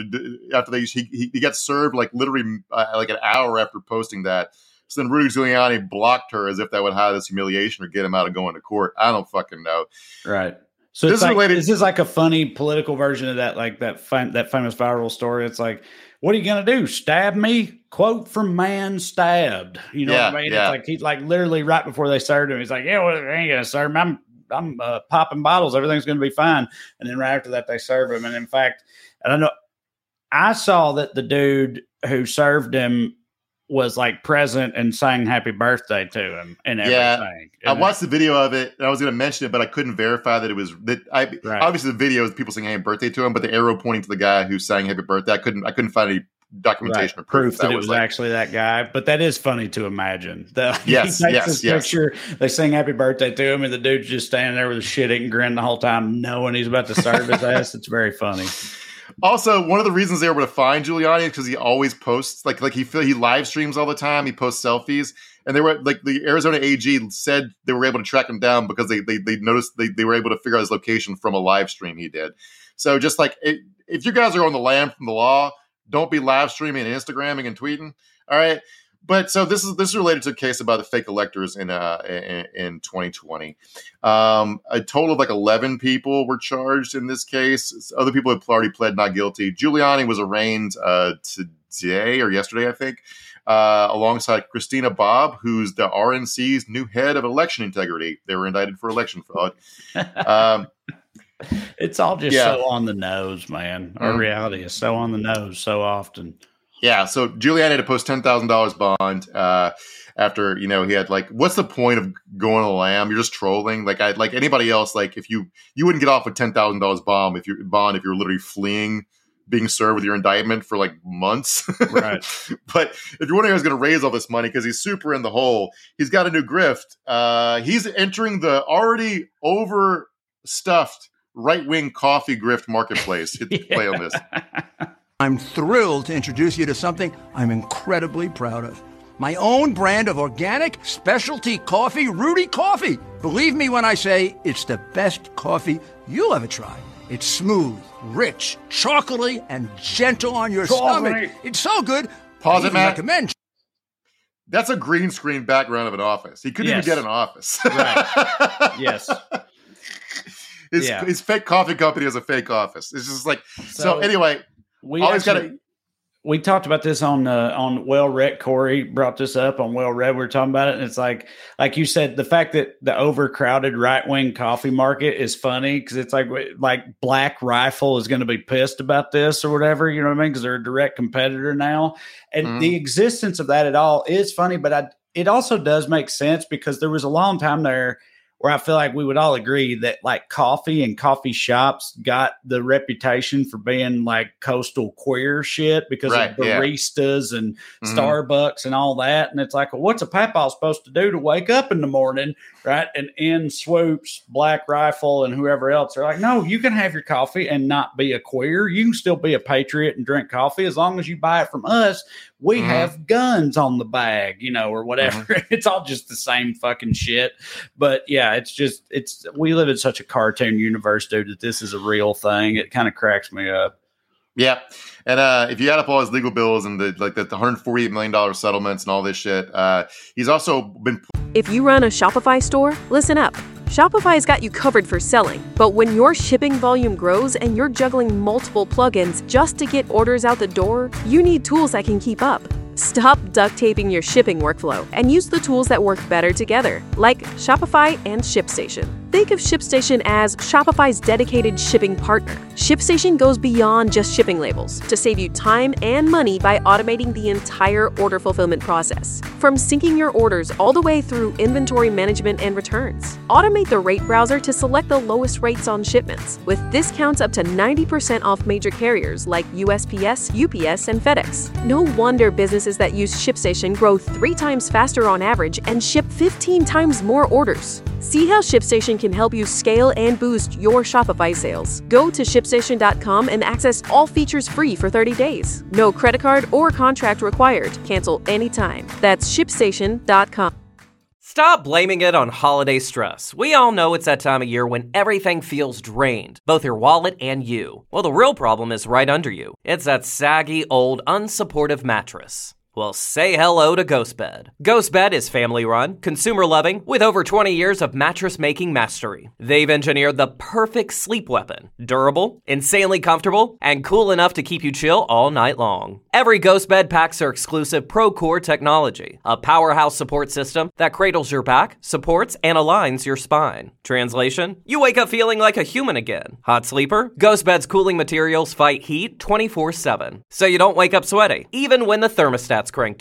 [SPEAKER 4] he got served like literally like an hour after posting that. So then Rudy Giuliani blocked her as if that would hide this humiliation or get him out of going to court. I don't fucking know.
[SPEAKER 3] Right. So this is like, is this like a funny political version of that, like that famous viral story? It's like, what are you going to do? Stab me? Quote from Man Stabbed. You know what I mean? Yeah. It's like he's like literally right before they served him. He's like, yeah, well, they ain't going to serve me. I'm popping bottles. Everything's going to be fine. And then right after that, they serve him. And in fact, I don't know. I saw that the dude who served him was like present and sang happy birthday to him and everything.
[SPEAKER 4] I watched the video of it and I was going to mention it, but I couldn't verify that it was that. Obviously the video is people singing happy birthday to him, but the arrow pointing to the guy who sang happy birthday, I couldn't find any documentation or
[SPEAKER 3] proof that it was actually that guy. But that is funny to imagine.
[SPEAKER 4] Yes,
[SPEAKER 3] he takes this picture, they sing happy birthday to him, and the dude's just standing there with a shit-eating grin the whole time, knowing he's about to serve his ass. It's very funny.
[SPEAKER 4] Also, one of the reasons they were able to find Giuliani is because he always posts, like he live streams all the time. He posts selfies, and they were like the Arizona AG said they were able to track him down because they noticed they were able to figure out his location from a live stream he did. So just like if you guys are on the lam from the law, don't be live streaming and Instagramming and tweeting. All right. But so this is related to a case about the fake electors in 2020. A total of like 11 people were charged in this case. Other people had already pled not guilty. Giuliani was arraigned today or yesterday, I think, alongside Christina Bobb, who's the RNC's new head of election integrity. They were indicted for election fraud.
[SPEAKER 3] It's all just so on the nose, man. Our reality is so on the nose so often.
[SPEAKER 4] Yeah, so Giuliani had to post $10,000 bond after, he had like, what's the point of going to the lam? You're just trolling. Like anybody else, like if you wouldn't get off with $10,000 bond if you're literally fleeing being served with your indictment for like months.
[SPEAKER 3] Right.
[SPEAKER 4] But if you're wondering how he's going to raise all this money because he's super in the hole, he's got a new grift. He's entering the already overstuffed right-wing coffee grift marketplace. Hit the play on this.
[SPEAKER 7] I'm thrilled to introduce you to something I'm incredibly proud of. My own brand of organic specialty coffee, Rudy Coffee. Believe me when I say it's the best coffee you'll ever try. It's smooth, rich, chocolatey, and gentle on your stomach. It's so good.
[SPEAKER 4] Pause it, Matt.
[SPEAKER 7] Recommend.
[SPEAKER 4] That's a green screen background of an office. He couldn't even get an office.
[SPEAKER 3] Right. Yes.
[SPEAKER 4] His fake coffee company is a fake office. It's just like, so anyway...
[SPEAKER 3] We talked about this on Well Read. Corey brought this up on Well Read. We were talking about it, and it's like you said, the fact that the overcrowded right wing coffee market is funny because it's like Black Rifle is going to be pissed about this or whatever, you know what I mean? Because they're a direct competitor now, and the existence of that at all is funny, but it also does make sense because there was a long time there where I feel like we would all agree that like coffee and coffee shops got the reputation for being like coastal queer shit because of baristas and Starbucks and all that. And it's like, well, what's a papaw supposed to do to wake up in the morning, right? And in swoops Black Rifle and whoever else. They're like, no, you can have your coffee and not be a queer. You can still be a patriot and drink coffee as long as you buy it from us. We have guns on the bag, or whatever. It's all just the same fucking shit. But yeah, we live in such a cartoon universe, dude, that this is a real thing. It kind of cracks me up.
[SPEAKER 4] Yeah. And if you add up all his legal bills and the $148 million settlements and all this shit, he's also been.
[SPEAKER 1] If you run a Shopify store, listen up. Shopify's got you covered for selling, but when your shipping volume grows and you're juggling multiple plugins just to get orders out the door, you need tools that can keep up. Stop duct taping your shipping workflow and use the tools that work better together, like Shopify and ShipStation. Think of ShipStation as Shopify's dedicated shipping partner. ShipStation goes beyond just shipping labels to save you time and money by automating the entire order fulfillment process. From syncing your orders all the way through inventory management and returns. Automate the rate browser to select the lowest rates on shipments, with discounts up to 90% off major carriers like USPS, UPS, and FedEx. No wonder businesses that use ShipStation grow 3 times faster on average and ship 15 times more orders. See how ShipStation can help you scale and boost your Shopify sales. Go to ShipStation.com and access all features free for 30 days. No credit card or contract required. Cancel anytime. That's ShipStation.com.
[SPEAKER 2] Stop blaming it on holiday stress. We all know it's that time of year when everything feels drained, both your wallet and you. Well, the real problem is right under you. It's that saggy, old, unsupportive mattress. Well, say hello to GhostBed. GhostBed is family-run, consumer-loving, with over 20 years of mattress-making mastery. They've engineered the perfect sleep weapon. Durable, insanely comfortable, and cool enough to keep you chill all night long. Every GhostBed packs their exclusive ProCore technology, a powerhouse support system that cradles your back, supports, and aligns your spine. Translation? You wake up feeling like a human again. Hot sleeper? GhostBed's cooling materials fight heat 24/7, so you don't wake up sweaty, even when the thermostat's cranked up.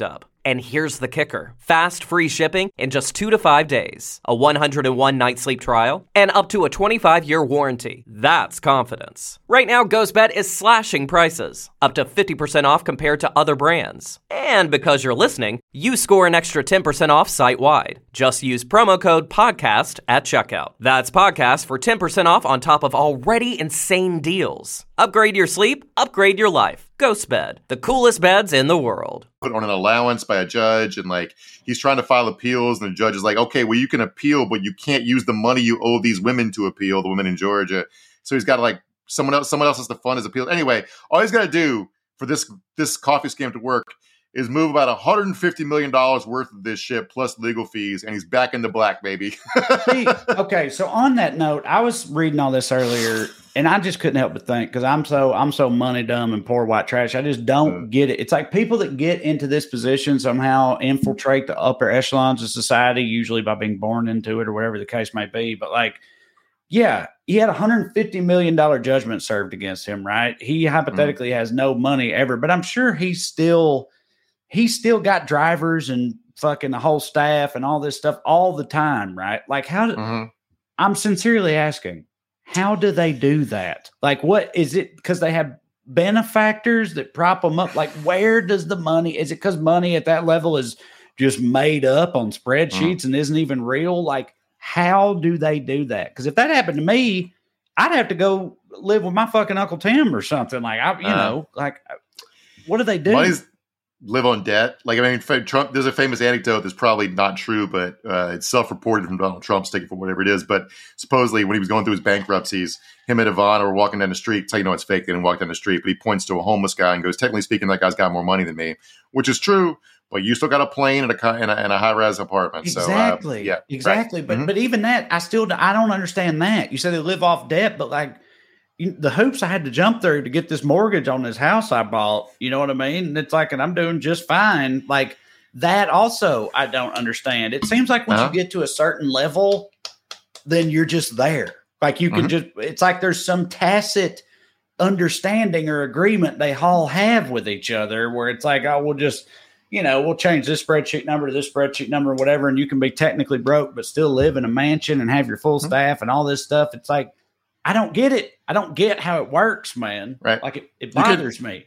[SPEAKER 2] And here's the kicker. Fast, free shipping in just 2 to 5 days. A 101-night sleep trial. And up to a 25-year warranty. That's confidence. Right now, GhostBed is slashing prices. Up to 50% off compared to other brands. And because you're listening, you score an extra 10% off site-wide. Just use promo code PODCAST at checkout. That's PODCAST for 10% off on top of already insane deals. Upgrade your sleep, upgrade your life. GhostBed, the coolest beds in the world.
[SPEAKER 4] Put on an allowance by a judge, and like he's trying to file appeals, and the judge is like, okay, well, you can appeal, but you can't use the money you owe these women to appeal, the women in Georgia. So he's got to like someone else has to fund his appeal. Anyway, all he's got to do for this coffee scam to work is move about $150 million worth of this shit plus legal fees, and he's back in the black, baby.
[SPEAKER 3] See, okay, so on that note, I was reading all this earlier, and I just couldn't help but think, because I'm so money dumb and poor white trash. I just don't get it. It's like people that get into this position somehow infiltrate the upper echelons of society, usually by being born into it or whatever the case may be. But like, yeah, he had $150 million judgment served against him, right? He hypothetically has no money ever, but I'm sure he's still got drivers and fucking the whole staff and all this stuff all the time, right? Like I'm sincerely asking, how do they do that? Like, what is it? Because they have benefactors that prop them up. Like, where does the money? Is it because money at that level is just made up on spreadsheets and isn't even real? Like, how do they do that? Because if that happened to me, I'd have to go live with my fucking Uncle Tim or something. Like, what do they do?
[SPEAKER 4] Live on debt. Like, I mean, Trump, there's a famous anecdote that's probably not true, but it's self-reported from Donald Trump's taking for whatever it is. But supposedly when he was going through his bankruptcies, him and Ivana were walking down the street. It's how you know it's fake. They didn't walk down the street, but he points to a homeless guy and goes, technically speaking, that guy's got more money than me, which is true. But you still got a plane and a high-rise apartment.
[SPEAKER 3] Exactly.
[SPEAKER 4] So,
[SPEAKER 3] exactly. Right. But even that, I don't understand that. You said they live off debt, but like, the hoops I had to jump through to get this mortgage on this house I bought, you know what I mean? And it's like, and I'm doing just fine. Like that also, I don't understand. It seems like once you get to a certain level, then you're just there. Like you can it's like there's some tacit understanding or agreement they all have with each other where it's like, oh, we'll just, we'll change this spreadsheet number to this spreadsheet number or whatever. And you can be technically broke, but still live in a mansion and have your full staff and all this stuff. It's like, I don't get it. I don't get how it works, man.
[SPEAKER 4] Right.
[SPEAKER 3] Like it bothers me.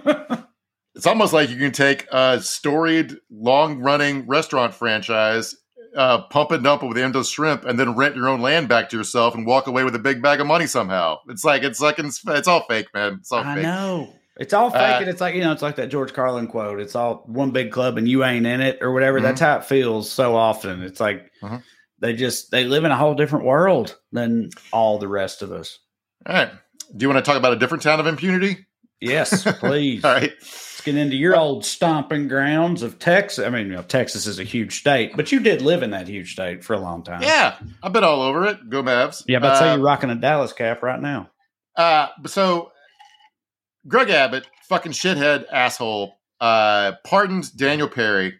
[SPEAKER 4] It's almost like you can take a storied, long-running restaurant franchise, pump it up with endless shrimp, and then rent your own land back to yourself and walk away with a big bag of money somehow. It's all fake, man. It's all fake.
[SPEAKER 3] I know. It's all fake. And it's like, it's like that George Carlin quote. It's all one big club and you ain't in it or whatever. That's how it feels so often. It's like, they live in a whole different world than all the rest of us.
[SPEAKER 4] All right. Do you want to talk about a different town of impunity?
[SPEAKER 3] Yes, please.
[SPEAKER 4] All right.
[SPEAKER 3] Let's get into your old stomping grounds of Texas. I mean, Texas is a huge state, but you did live in that huge state for a long time.
[SPEAKER 4] Yeah. I've been all over it. Go Mavs.
[SPEAKER 3] Yeah, but I'd say you're rocking a Dallas cap right now.
[SPEAKER 4] So Greg Abbott, fucking shithead asshole, pardoned Daniel Perry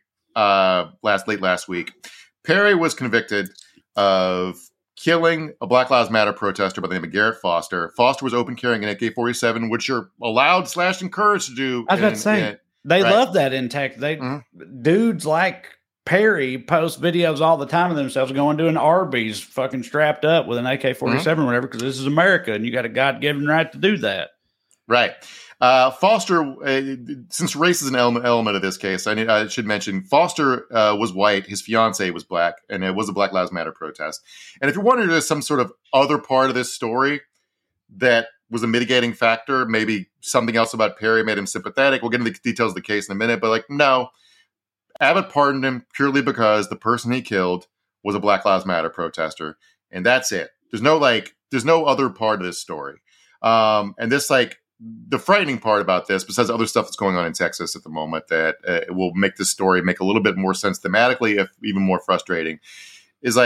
[SPEAKER 4] late last week. Perry was convicted of killing a Black Lives Matter protester by the name of Garrett Foster. Foster was open carrying an AK-47, which you're allowed / encouraged to do.
[SPEAKER 3] I was about to say, they love that in Texas. Dudes like Perry post videos all the time of themselves going to an Arby's fucking strapped up with an AK-47 or whatever, because this is America and you got a God-given right to do that.
[SPEAKER 4] Right. Foster, since race is an element of this case, I should mention Foster was white. His fiance was black, and it was a Black Lives Matter protest. And if you're wondering if there's some sort of other part of this story that was a mitigating factor, maybe something else about Perry made him sympathetic. We'll get into the details of the case in a minute, but no, Abbott pardoned him purely because the person he killed was a Black Lives Matter protester, and that's it. There's no other part of this story. And this the frightening part about this, besides other stuff that's going on in Texas at the moment that will make this story make a little bit more sense thematically, if even more frustrating, is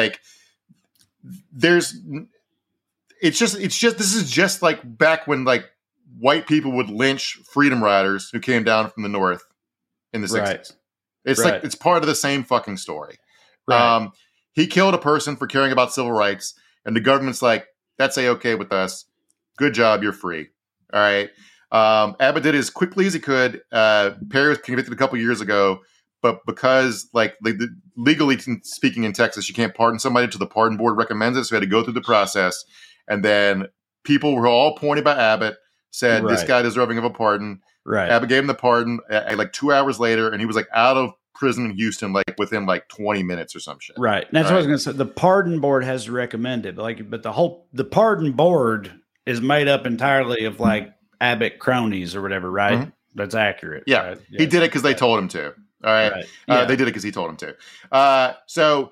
[SPEAKER 4] this is just like back when white people would lynch freedom riders who came down from the north in the 60s. Right. It's it's part of the same fucking story. Right. He killed a person for caring about civil rights, and the government's like, that's A-okay with us. Good job, you're free. All right. Abbott did it as quickly as he could. Perry was convicted a couple years ago, but because legally speaking in Texas, you can't pardon somebody until the pardon board recommends it. So we had to go through the process, and then people were all pointed by Abbott, said this guy deserving of a pardon.
[SPEAKER 3] Right.
[SPEAKER 4] Abbott gave him the pardon like 2 hours later, and he was like out of prison in Houston within 20 minutes or some shit.
[SPEAKER 3] Right. That's what I was going to say. The pardon board has recommended, but the pardon board is made up entirely of Abbott cronies or whatever, right? Mm-hmm. That's accurate.
[SPEAKER 4] Yeah.
[SPEAKER 3] Right?
[SPEAKER 4] He did it because they told him to. All right. They did it because he told him to. So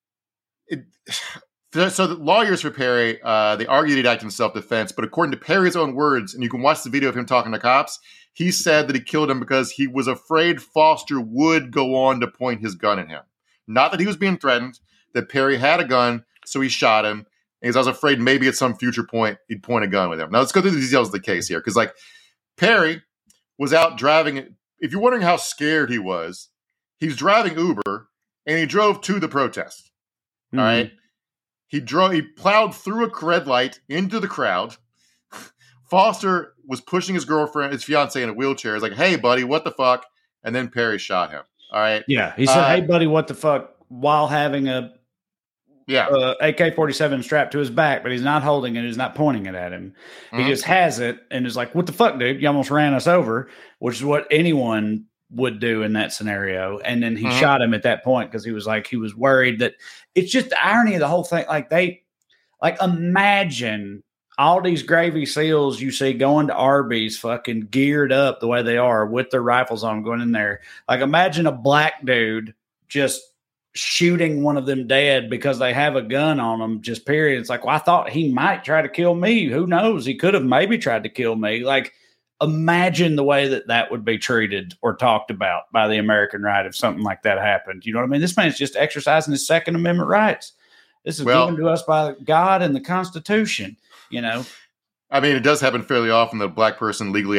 [SPEAKER 4] the lawyers for Perry, they argued he'd acted in self-defense, but according to Perry's own words, and you can watch the video of him talking to cops, he said that he killed him because he was afraid Foster would go on to point his gun at him. Not that he was being threatened, that Perry had a gun, so he shot him. And I was afraid maybe at some future point he'd point a gun with him. Now let's go through the details of the case here, because Perry was out driving. If you're wondering how scared he was, he's driving Uber, and he drove to the protest. Mm-hmm. All right. He plowed through a red light into the crowd. Foster was pushing his fiance in a wheelchair. He's like, "Hey, buddy, what the fuck?" And then Perry shot him. All right.
[SPEAKER 3] Yeah. He said, "Hey, buddy, what the fuck?" while having a AK-47 strapped to his back, but he's not holding it. He's not pointing it at him. He just has it and is like, "What the fuck, dude? You almost ran us over," which is what anyone would do in that scenario. And then he shot him at that point because he was worried that it's just the irony of the whole thing. Imagine all these Gravy SEALs you see going to Arby's fucking geared up the way they are with their rifles on going in there. Imagine a black dude just shooting one of them dead because they have a gun on them, just period. It's I thought he might try to kill me. Who knows? He could have maybe tried to kill me. Imagine the way that would be treated or talked about by the American right if something like that happened. You know what I mean? This man's just exercising his Second Amendment rights. This is given to us by God and the Constitution,
[SPEAKER 4] I mean, it does happen fairly often that a black person legally,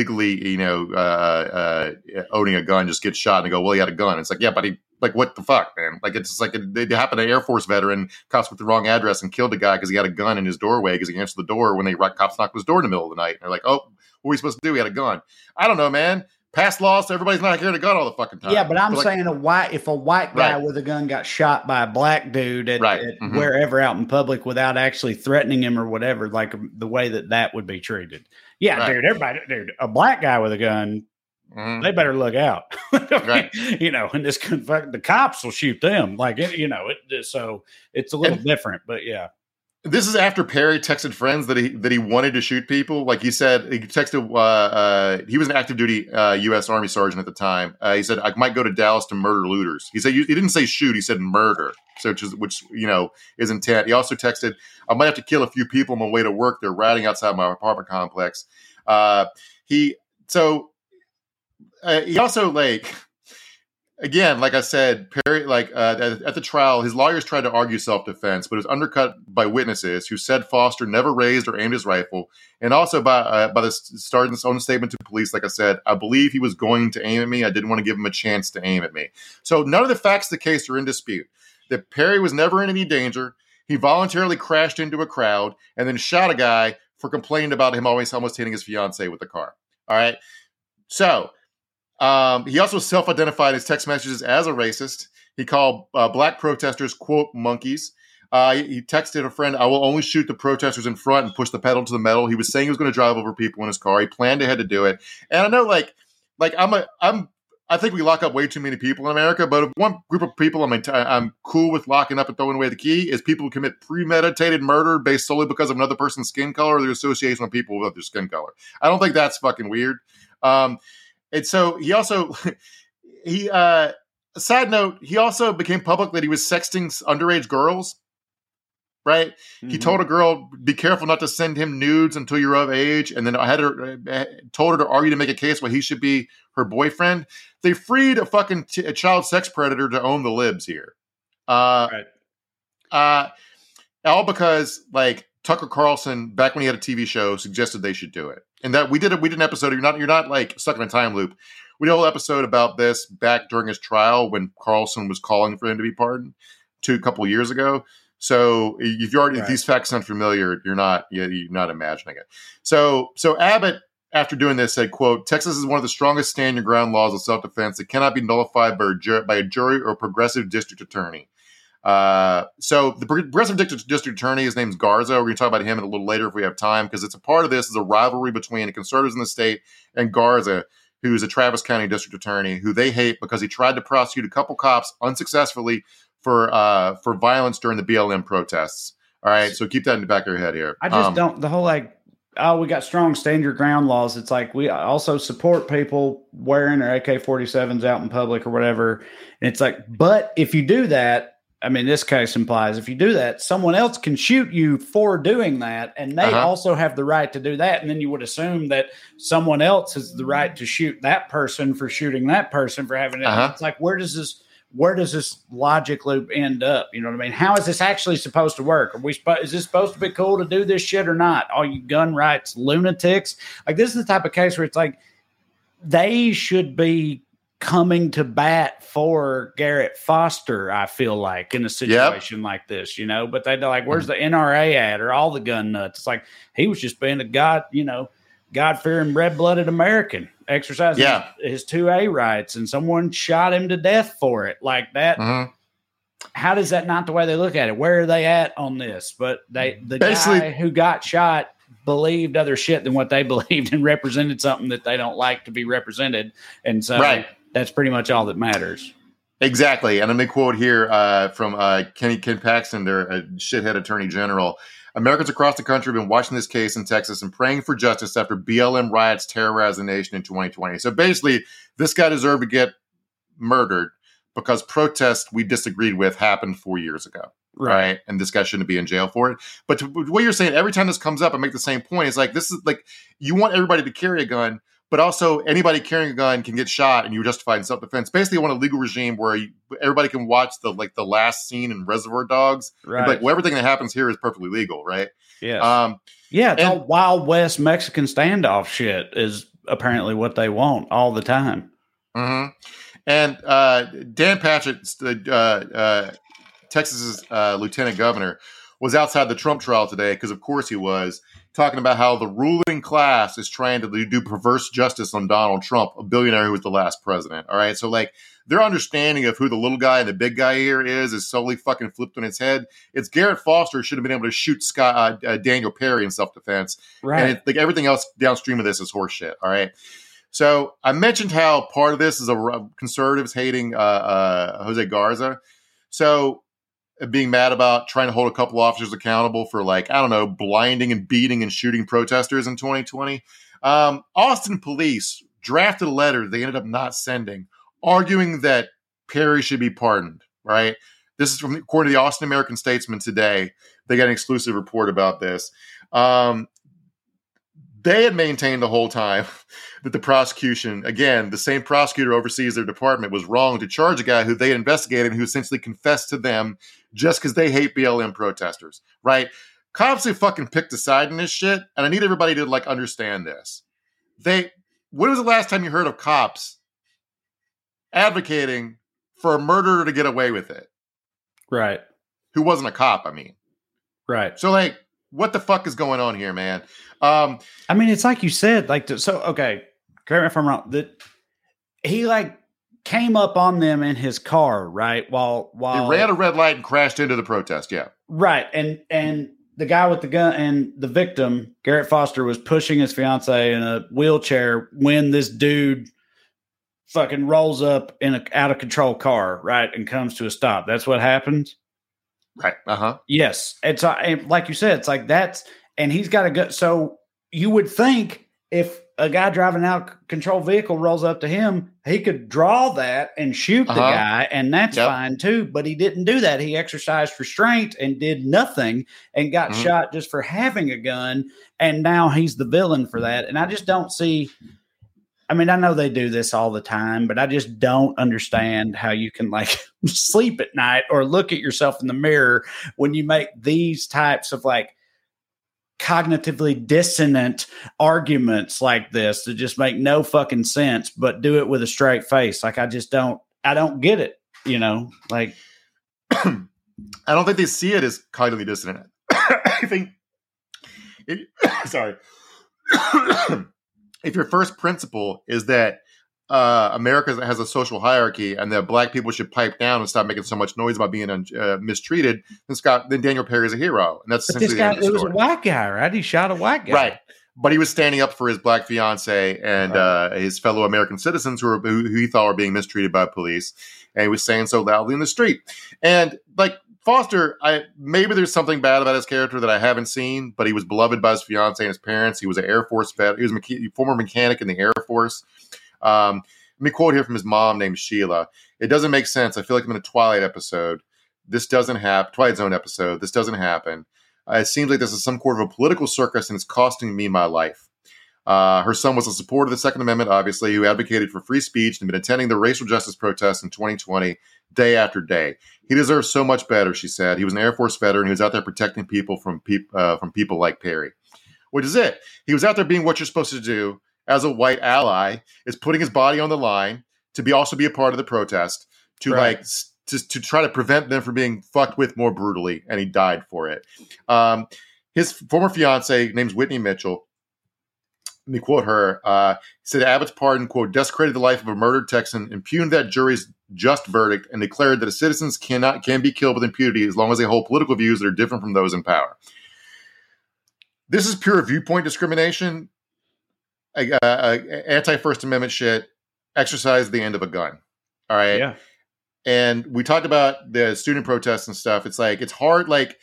[SPEAKER 4] owning a gun just gets shot and they go, "Well, he had a gun." It's yeah, but he, what the fuck, man? It happened to an Air Force veteran. Cops put the wrong address and killed a guy because he had a gun in his doorway because he answered the door when cops knocked on his door in the middle of the night. And they're like, "Oh, what are we supposed to do? He had a gun." I don't know, man. Pass laws so everybody's not carrying a gun all the fucking time.
[SPEAKER 3] Yeah, but I'm saying if a white guy with a gun got shot by a black dude at wherever out in public without actually threatening him or whatever, the way that would be treated. Yeah, dude, a black guy with a gun, they better look out. And the cops will shoot them. So it's a little different, but yeah.
[SPEAKER 4] This is after Perry texted friends that he wanted to shoot people. He said, he texted, he was an active duty U.S. Army sergeant at the time. He said, "I might go to Dallas to murder looters." He said, he didn't say shoot, he said murder. So which is intent. He also texted, "I might have to kill a few people on my way to work. They're riding outside my apartment complex." He also again, like I said, Perry, at the trial, his lawyers tried to argue self-defense, but it was undercut by witnesses who said Foster never raised or aimed his rifle, and also by the sergeant's own statement to police. Like I said, "I believe he was going to aim at me. I didn't want to give him a chance to aim at me." So none of the facts of the case are in dispute. That Perry was never in any danger. He voluntarily crashed into a crowd and then shot a guy for complaining about him almost hitting his fiancée with the car. All right. So he also self-identified his text messages as a racist. He called black protesters, quote, monkeys. He texted a friend, "I will only shoot the protesters in front and push the pedal to the metal." He was saying he was going to drive over people in his car. He planned ahead to do it. And I know, I think we lock up way too many people in America, but if one group of people I'm cool with locking up and throwing away the key is people who commit premeditated murder based solely because of another person's skin color or their association with people with their skin color. I don't think that's fucking weird. And so he also, side note, he also became public that he was sexting underage girls, right? Mm-hmm. He told a girl, "Be careful not to send him nudes until you're of age." And then told her to argue to make a case why he should be her boyfriend. They freed a fucking a child sex predator to own the libs here. All because Tucker Carlson, back when he had a TV show, suggested they should do it. And that we did an episode. You're not stuck in a time loop. We did a whole episode about this back during his trial when Carlson was calling for him to be pardoned a couple of years ago. So if these facts sound familiar, you're not imagining it. So Abbott after doing this, said, quote, Texas is one of the strongest stand your ground laws of self-defense that cannot be nullified by a jury or progressive district attorney. So the progressive district attorney, his name's Garza. We're going to talk about him a little later if we have time, because it's a part of this is a rivalry between the conservatives in the state and Garza, who's a Travis County district attorney, who they hate because he tried to prosecute a couple cops unsuccessfully for violence during the BLM protests. All right, so keep that in the back of your head here.
[SPEAKER 3] I just don't, the whole we got strong stand your ground laws. It's like we also support people wearing their AK-47s out in public or whatever. And it's like, but if you do that, I mean, this case implies if you do that, someone else can shoot you for doing that, and they also have the right to do that. And then you would assume that someone else has the right to shoot that person for shooting that person for having it. It's like, where does this logic loop end up? You know what I mean? How is this actually supposed to work? Is this supposed to be cool to do this shit or not? All you gun rights lunatics. Like, this is the type of case where it's like they should be coming to bat for Garrett Foster, I feel like, in a situation like this, you know, but they're like, where's the NRA at, or all the gun nuts? It's like, he was just being a God-fearing, red-blooded American, exercising his 2A rights, and someone shot him to death for it. Like that. How does that not the way they look at it? Where are they at on this? But the guy who got shot believed other shit than what they believed and represented something that they don't like to be represented. And so that's pretty much all that matters.
[SPEAKER 4] Exactly. And I'm going to quote here from Ken Paxton, their shithead attorney general. Americans across the country have been watching this case in Texas and praying for justice after BLM riots terrorized the nation in 2020. So basically, this guy deserved to get murdered because protests we disagreed with happened 4 years ago. Right. And this guy shouldn't be in jail for it. But what you're saying, every time this comes up, I make the same point. It's like, this is like, you want everybody to carry a gun, but also anybody carrying a gun can get shot and you're justified in self-defense. Basically, you want a legal regime where everybody can watch the last scene in Reservoir Dogs. Right. Like, well, everything that happens here is perfectly legal, right?
[SPEAKER 3] Yeah. It's all Wild West Mexican standoff shit is apparently what they want all the time.
[SPEAKER 4] Mm-hmm. And Dan Patchett, Texas's lieutenant governor, was outside the Trump trial today, because of course he was, talking about how the ruling class is trying to do perverse justice on Donald Trump, a billionaire who was the last president. All right. So like, their understanding of who the little guy and the big guy here is solely fucking flipped on its head. It's Garrett Foster should have been able to shoot Daniel Perry in self-defense. Right. And like everything else downstream of this is horseshit. All right. So I mentioned how part of this is conservatives hating Jose Garza. So being mad about trying to hold a couple officers accountable for, like, I don't know, blinding and beating and shooting protesters in 2020. Austin police drafted a letter they ended up not sending, arguing that Perry should be pardoned, right? This is from, according to the Austin American Statesman today. They got an exclusive report about this. They had maintained the whole time that the prosecution, again, the same prosecutor oversees their department, was wrong to charge a guy who they investigated and who essentially confessed to them just because they hate BLM protesters, right? Cops have fucking picked a side in this shit, and I need everybody to, like, understand this. When was the last time you heard of cops advocating for a murderer to get away with it?
[SPEAKER 3] Right.
[SPEAKER 4] Who wasn't a cop, I mean.
[SPEAKER 3] Right.
[SPEAKER 4] So, like, what the fuck is going on here, man?
[SPEAKER 3] I mean, it's like you said, like, okay, correct me if I'm wrong, that he, like, came up on them in his car, right? While
[SPEAKER 4] he ran a red light and crashed into the protest, yeah.
[SPEAKER 3] Right. And the guy with the gun and the victim, Garrett Foster, was pushing his fiance in a wheelchair when this dude fucking rolls up in an out of control car, right? And comes to a stop. That's what happens.
[SPEAKER 4] Right. Uh-huh.
[SPEAKER 3] Yes. It's like you said, it's like and he's got a gun. So you would think if a guy driving an out of control vehicle rolls up to him, he could draw that and shoot the guy, and that's fine too. But he didn't do that. He exercised restraint and did nothing and got shot just for having a gun. And now he's the villain for that. And I just don't see. I mean, I know they do this all the time, but I just don't understand how you can, like, sleep at night or look at yourself in the mirror when you make these types of, like, cognitively dissonant arguments like this that just make no fucking sense, but do it with a straight face. Like, I don't get it, you know, like.
[SPEAKER 4] I don't think they see it as cognitively dissonant. I think sorry. if your first principle is that America has a social hierarchy and that black people should pipe down and stop making so much noise about being mistreated, then Daniel Perry is a hero. And that's essentially the end of the story.
[SPEAKER 3] It was a white guy, right? He shot a white guy.
[SPEAKER 4] Right. But he was standing up for his black fiance and his fellow American citizens who he thought were being mistreated by police. And he was saying so loudly in the street. And like Foster, maybe there's something bad about his character that I haven't seen, but he was beloved by his fiance and his parents. He was an Air Force vet. He was a former mechanic in the Air Force. Let me quote here from his mom named Sheila. "It doesn't make sense. I feel like I'm in a Twilight episode. This doesn't happen. Twilight Zone episode. This doesn't happen. It seems like this is some sort of a political circus and it's costing me my life." Her son was a supporter of the Second Amendment, obviously, who advocated for free speech and been attending the racial justice protests in 2020 day after day. "He deserves so much better," she said. "He was an Air Force veteran. He was out there protecting people from people like Perry." Which is it. He was out there being what you're supposed to do as a white ally, is putting his body on the line to also be a part of the protest, to to try to prevent them from being fucked with more brutally, and he died for it. His former fiance, named Whitney Mitchell, let me quote her, said Abbott's pardon, quote, "desecrated the life of a murdered Texan, impugned that jury's just verdict, and declared that citizens can be killed with impunity as long as they hold political views that are different from those in power." This is pure viewpoint discrimination, anti-First Amendment shit, exercise at the end of a gun. All right?
[SPEAKER 3] Yeah.
[SPEAKER 4] And we talked about the student protests and stuff. It's like, it's hard. Like,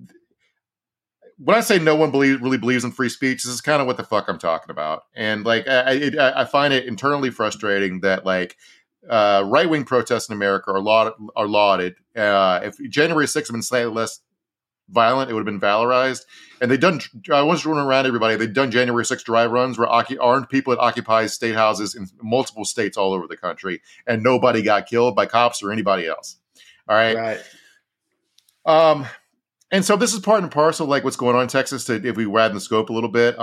[SPEAKER 4] when I say no one really believes in free speech, this is kind of what the fuck I'm talking about. And like, I find it internally frustrating that like right-wing protests in America are lauded. If January 6th had been slightly less violent, it would have been valorized. And I was running around everybody. They'd done January 6th dry runs where armed people had occupied state houses in multiple states all over the country, and nobody got killed by cops or anybody else. All right. Right. And so this is part and parcel like what's going on in Texas. If we widen the scope a little bit,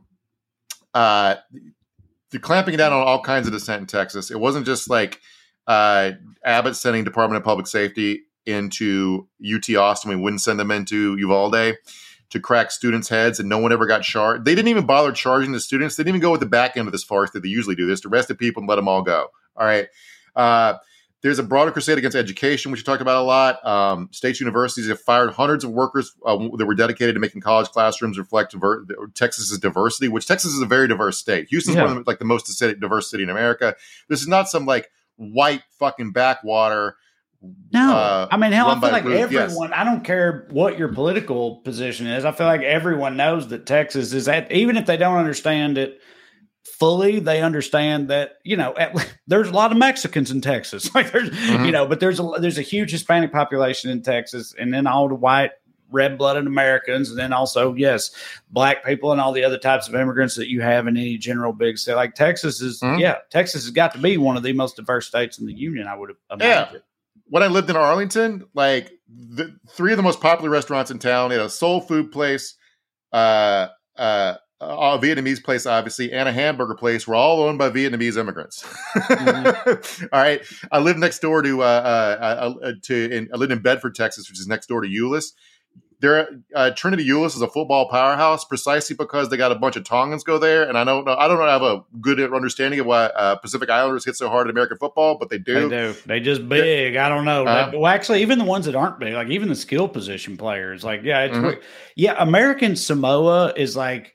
[SPEAKER 4] they're clamping down on all kinds of dissent in Texas. It wasn't just like Abbott sending Department of Public Safety into UT Austin. We wouldn't send them into Uvalde to crack students' heads, and no one ever got charged. They didn't even bother charging the students. They didn't even go with the back end of this farce that they usually do. They just arrested people and let them all go. All right. There's a broader crusade against education, which we talked about a lot. State universities have fired hundreds of workers that were dedicated to making college classrooms reflect Texas's diversity, which Texas is a very diverse state. Houston's one of the most diverse city in America. This is not some like white fucking backwater.
[SPEAKER 3] No, I mean, hell, I feel like everyone, I don't care what your political position is. I feel like everyone knows that Texas is even if they don't understand it fully, they understand that, there's a lot of Mexicans in Texas. Like there's, but there's a huge Hispanic population in Texas, and then all the white, red-blooded Americans, and then also, yes, black people and all the other types of immigrants that you have in any general big state. Like Texas is, Texas has got to be one of the most diverse states in the union, I would imagine. Yeah.
[SPEAKER 4] When I lived in Arlington, like three of the most popular restaurants in town, a soul food place, a Vietnamese place, obviously, and a hamburger place were all owned by Vietnamese immigrants. Mm-hmm. All right. I lived next door I lived in Bedford, Texas, which is next door to Euless. Trinity Euless is a football powerhouse precisely because they got a bunch of Tongans go there. And I don't have a good understanding of why Pacific Islanders hit so hard at American football, but they do.
[SPEAKER 3] They do. They just big. I don't know. Well, actually, even the ones that aren't big, like even the skill position players, like, American Samoa is like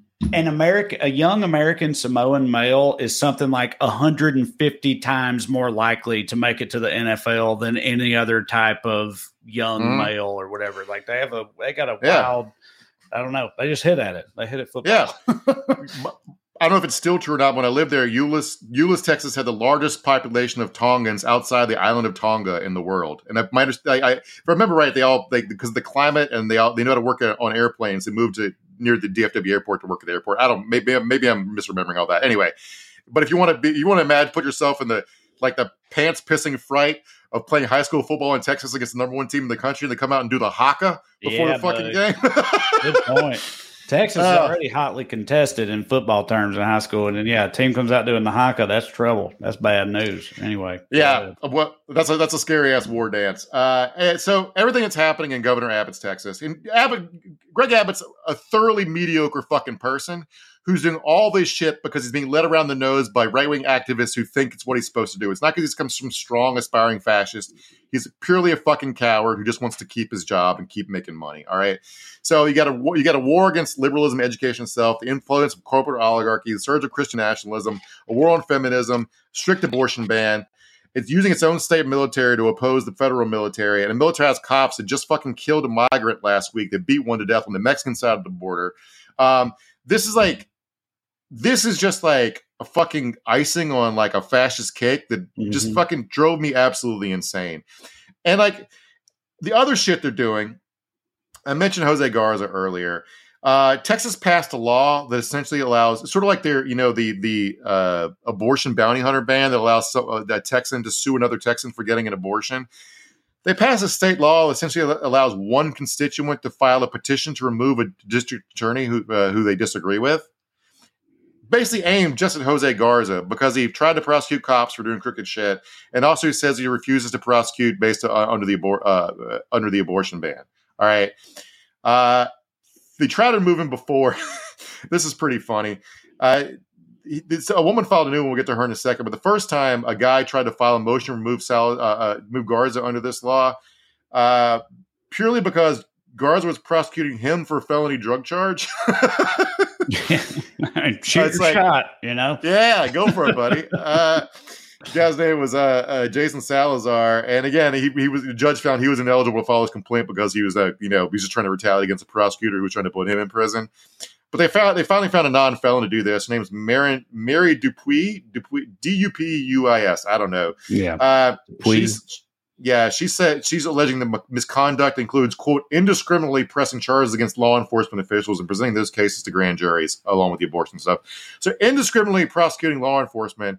[SPEAKER 3] a young American Samoan male is something like 150 times more likely to make it to the NFL than any other type of young male or whatever. Like they got a wild, I don't know. They just hit at it. They hit at football.
[SPEAKER 4] Yeah. I don't know if it's still true or not. When I lived there, Euless, Texas had the largest population of Tongans outside the island of Tonga in the world. And if I remember right, because of the climate and they know how to work on airplanes, they moved to near the DFW airport to work at the airport. Maybe I'm misremembering all that. Anyway, but if you want to imagine, put yourself in the pants pissing fright of playing high school football in Texas against the number one team in the country, and they come out and do the haka before the fucking game.
[SPEAKER 3] Good point. Texas is already hotly contested in football terms in high school, and then a team comes out doing the haka. That's trouble. That's bad news. Anyway,
[SPEAKER 4] that's a scary ass war dance. And so everything that's happening in Governor Abbott's Texas, and Abbott, Greg Abbott's a thoroughly mediocre fucking person who's doing all this shit because he's being led around the nose by right-wing activists who think it's what he's supposed to do. It's not because he comes from strong, aspiring fascist. He's purely a fucking coward who just wants to keep his job and keep making money. All right. So you got a war against liberalism, education itself, the influence of corporate oligarchy, the surge of Christian nationalism, a war on feminism, strict abortion ban. It's using its own state military to oppose the federal military. And the military has cops that just fucking killed a migrant last week. They beat one to death on the Mexican side of the border. This is just like a fucking icing on like a fascist cake that just fucking drove me absolutely insane. And like the other shit they're doing, I mentioned Jose Garza earlier. Texas passed a law that essentially allows, sort of like their, the abortion bounty hunter ban that allows that Texan to sue another Texan for getting an abortion. They passed a state law that essentially allows one constituent to file a petition to remove a district attorney who they disagree with. Basically aimed just at Jose Garza because he tried to prosecute cops for doing crooked shit, and also he says he refuses to prosecute based under the abortion ban. All right, they tried to remove him before. This is pretty funny. A woman filed a new one. We'll get to her in a second. But the first time a guy tried to file a motion to remove Garza under this law, purely because Garza was prosecuting him for a felony drug charge.
[SPEAKER 3] Shoot your shot,
[SPEAKER 4] Yeah, go for it, buddy. Guy's name was Jason Salazar, and again, the judge found he was ineligible to file his complaint because he was he was just trying to retaliate against a prosecutor who was trying to put him in prison. But they finally found a non-felon to do this. Her name is Mary Dupuis, D-U-P-U-I-S. I don't know.
[SPEAKER 3] Yeah.
[SPEAKER 4] She said she's alleging the misconduct includes, quote, indiscriminately pressing charges against law enforcement officials and presenting those cases to grand juries along with the abortion stuff. So indiscriminately prosecuting law enforcement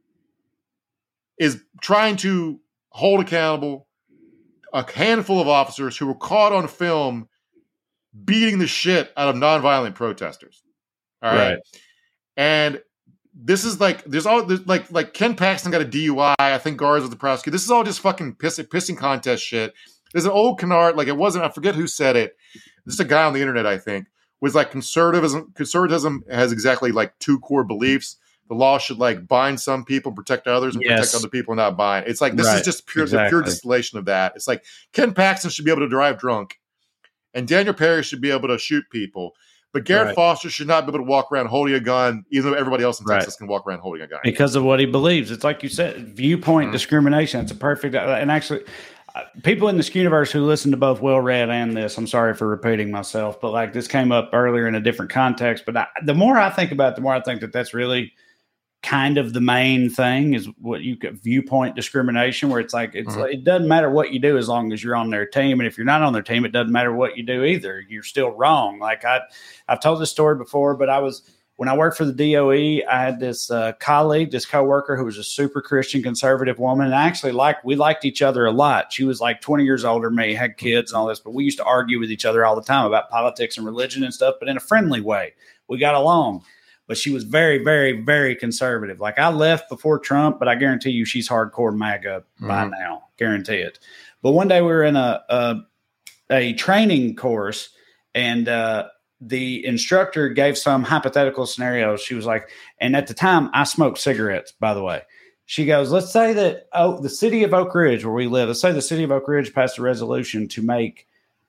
[SPEAKER 4] is trying to hold accountable a handful of officers who were caught on film beating the shit out of nonviolent protesters. All right. And this is like, there's Ken Paxton got a DUI. I think Garza was the prosecutor. This is all just fucking pissing contest shit. There's an old canard, I forget who said it. Just a guy on the internet, I think, was like conservatism has exactly like two core beliefs. The law should like bind some people, protect others, and protect other people and not bind. It's like, this is just pure distillation of that. It's like Ken Paxton should be able to drive drunk and Daniel Perry should be able to shoot people. But Garrett Foster should not be able to walk around holding a gun, even though everybody else in Texas can walk around holding a gun.
[SPEAKER 3] Because of what he believes. It's like you said, viewpoint discrimination. It's a perfect – and actually, people in the Skewniverse who listen to both Well Read and this, I'm sorry for repeating myself, but like this came up earlier in a different context. But the more I think about it, the more I think that that's really kind of the main thing is what you could viewpoint discrimination, where it's like it doesn't matter what you do as long as you're on their team, and if you're not on their team, it doesn't matter what you do either. You're still wrong. Like I've told this story before, but when I worked for the DOE, I had this colleague, this coworker who was a super Christian conservative woman, and actually we liked each other a lot. She was like 20 years older than me, had kids and all this, but we used to argue with each other all the time about politics and religion and stuff, but in a friendly way. We got along. But she was very, very, very conservative. Like I left before Trump, but I guarantee you she's hardcore MAGA by now. Guarantee it. But one day we were in a training course, and the instructor gave some hypothetical scenarios. She was like, and at the time I smoked cigarettes, by the way. She goes, let's say that the city of Oak Ridge, where we live, let's say the city of Oak Ridge passed a resolution to make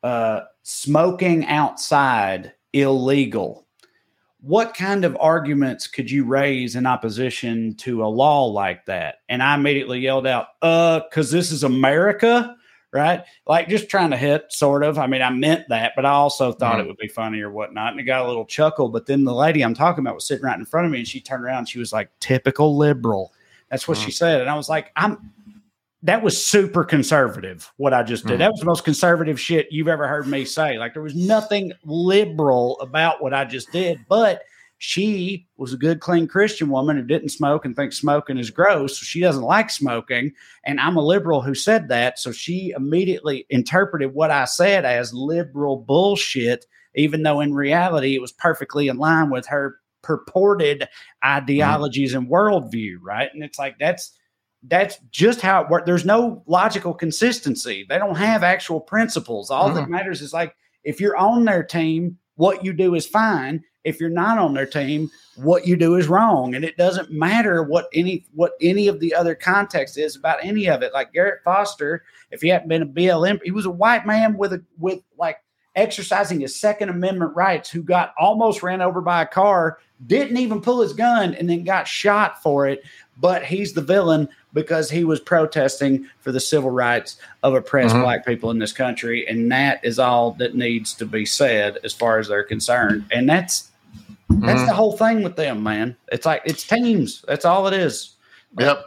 [SPEAKER 3] smoking outside illegal. What kind of arguments could you raise in opposition to a law like that? And I immediately yelled out, because this is America, right? Like just trying to hit, sort of. I mean, I meant that, but I also thought it would be funny or whatnot. And it got a little chuckle. But then the lady I'm talking about was sitting right in front of me, and she turned around and she was like, typical liberal. That's what she said. And I was like, that was super conservative, what I just did. That was the most conservative shit you've ever heard me say. Like there was nothing liberal about what I just did, but she was a good, clean Christian woman who didn't smoke and thinks smoking is gross. So she doesn't like smoking. And I'm a liberal who said that. So she immediately interpreted what I said as liberal bullshit, even though in reality it was perfectly in line with her purported ideologies and worldview. Right. And it's like, that's just how it works. There's no logical consistency. They don't have actual principles. All that matters is like If you're on their team, what you do is fine. If you're not on their team, what you do is wrong. And it doesn't matter what any of the other context is about any of it. Like Garrett Foster, if he hadn't been a BLM, he was a white man with exercising his Second Amendment rights who got almost ran over by a car, didn't even pull his gun, and then got shot for it. But he's the villain because he was protesting for the civil rights of oppressed black people in this country. And that is all that needs to be said as far as they're concerned. And that's the whole thing with them, man. It's like, it's teams. That's all it is.
[SPEAKER 4] Yep.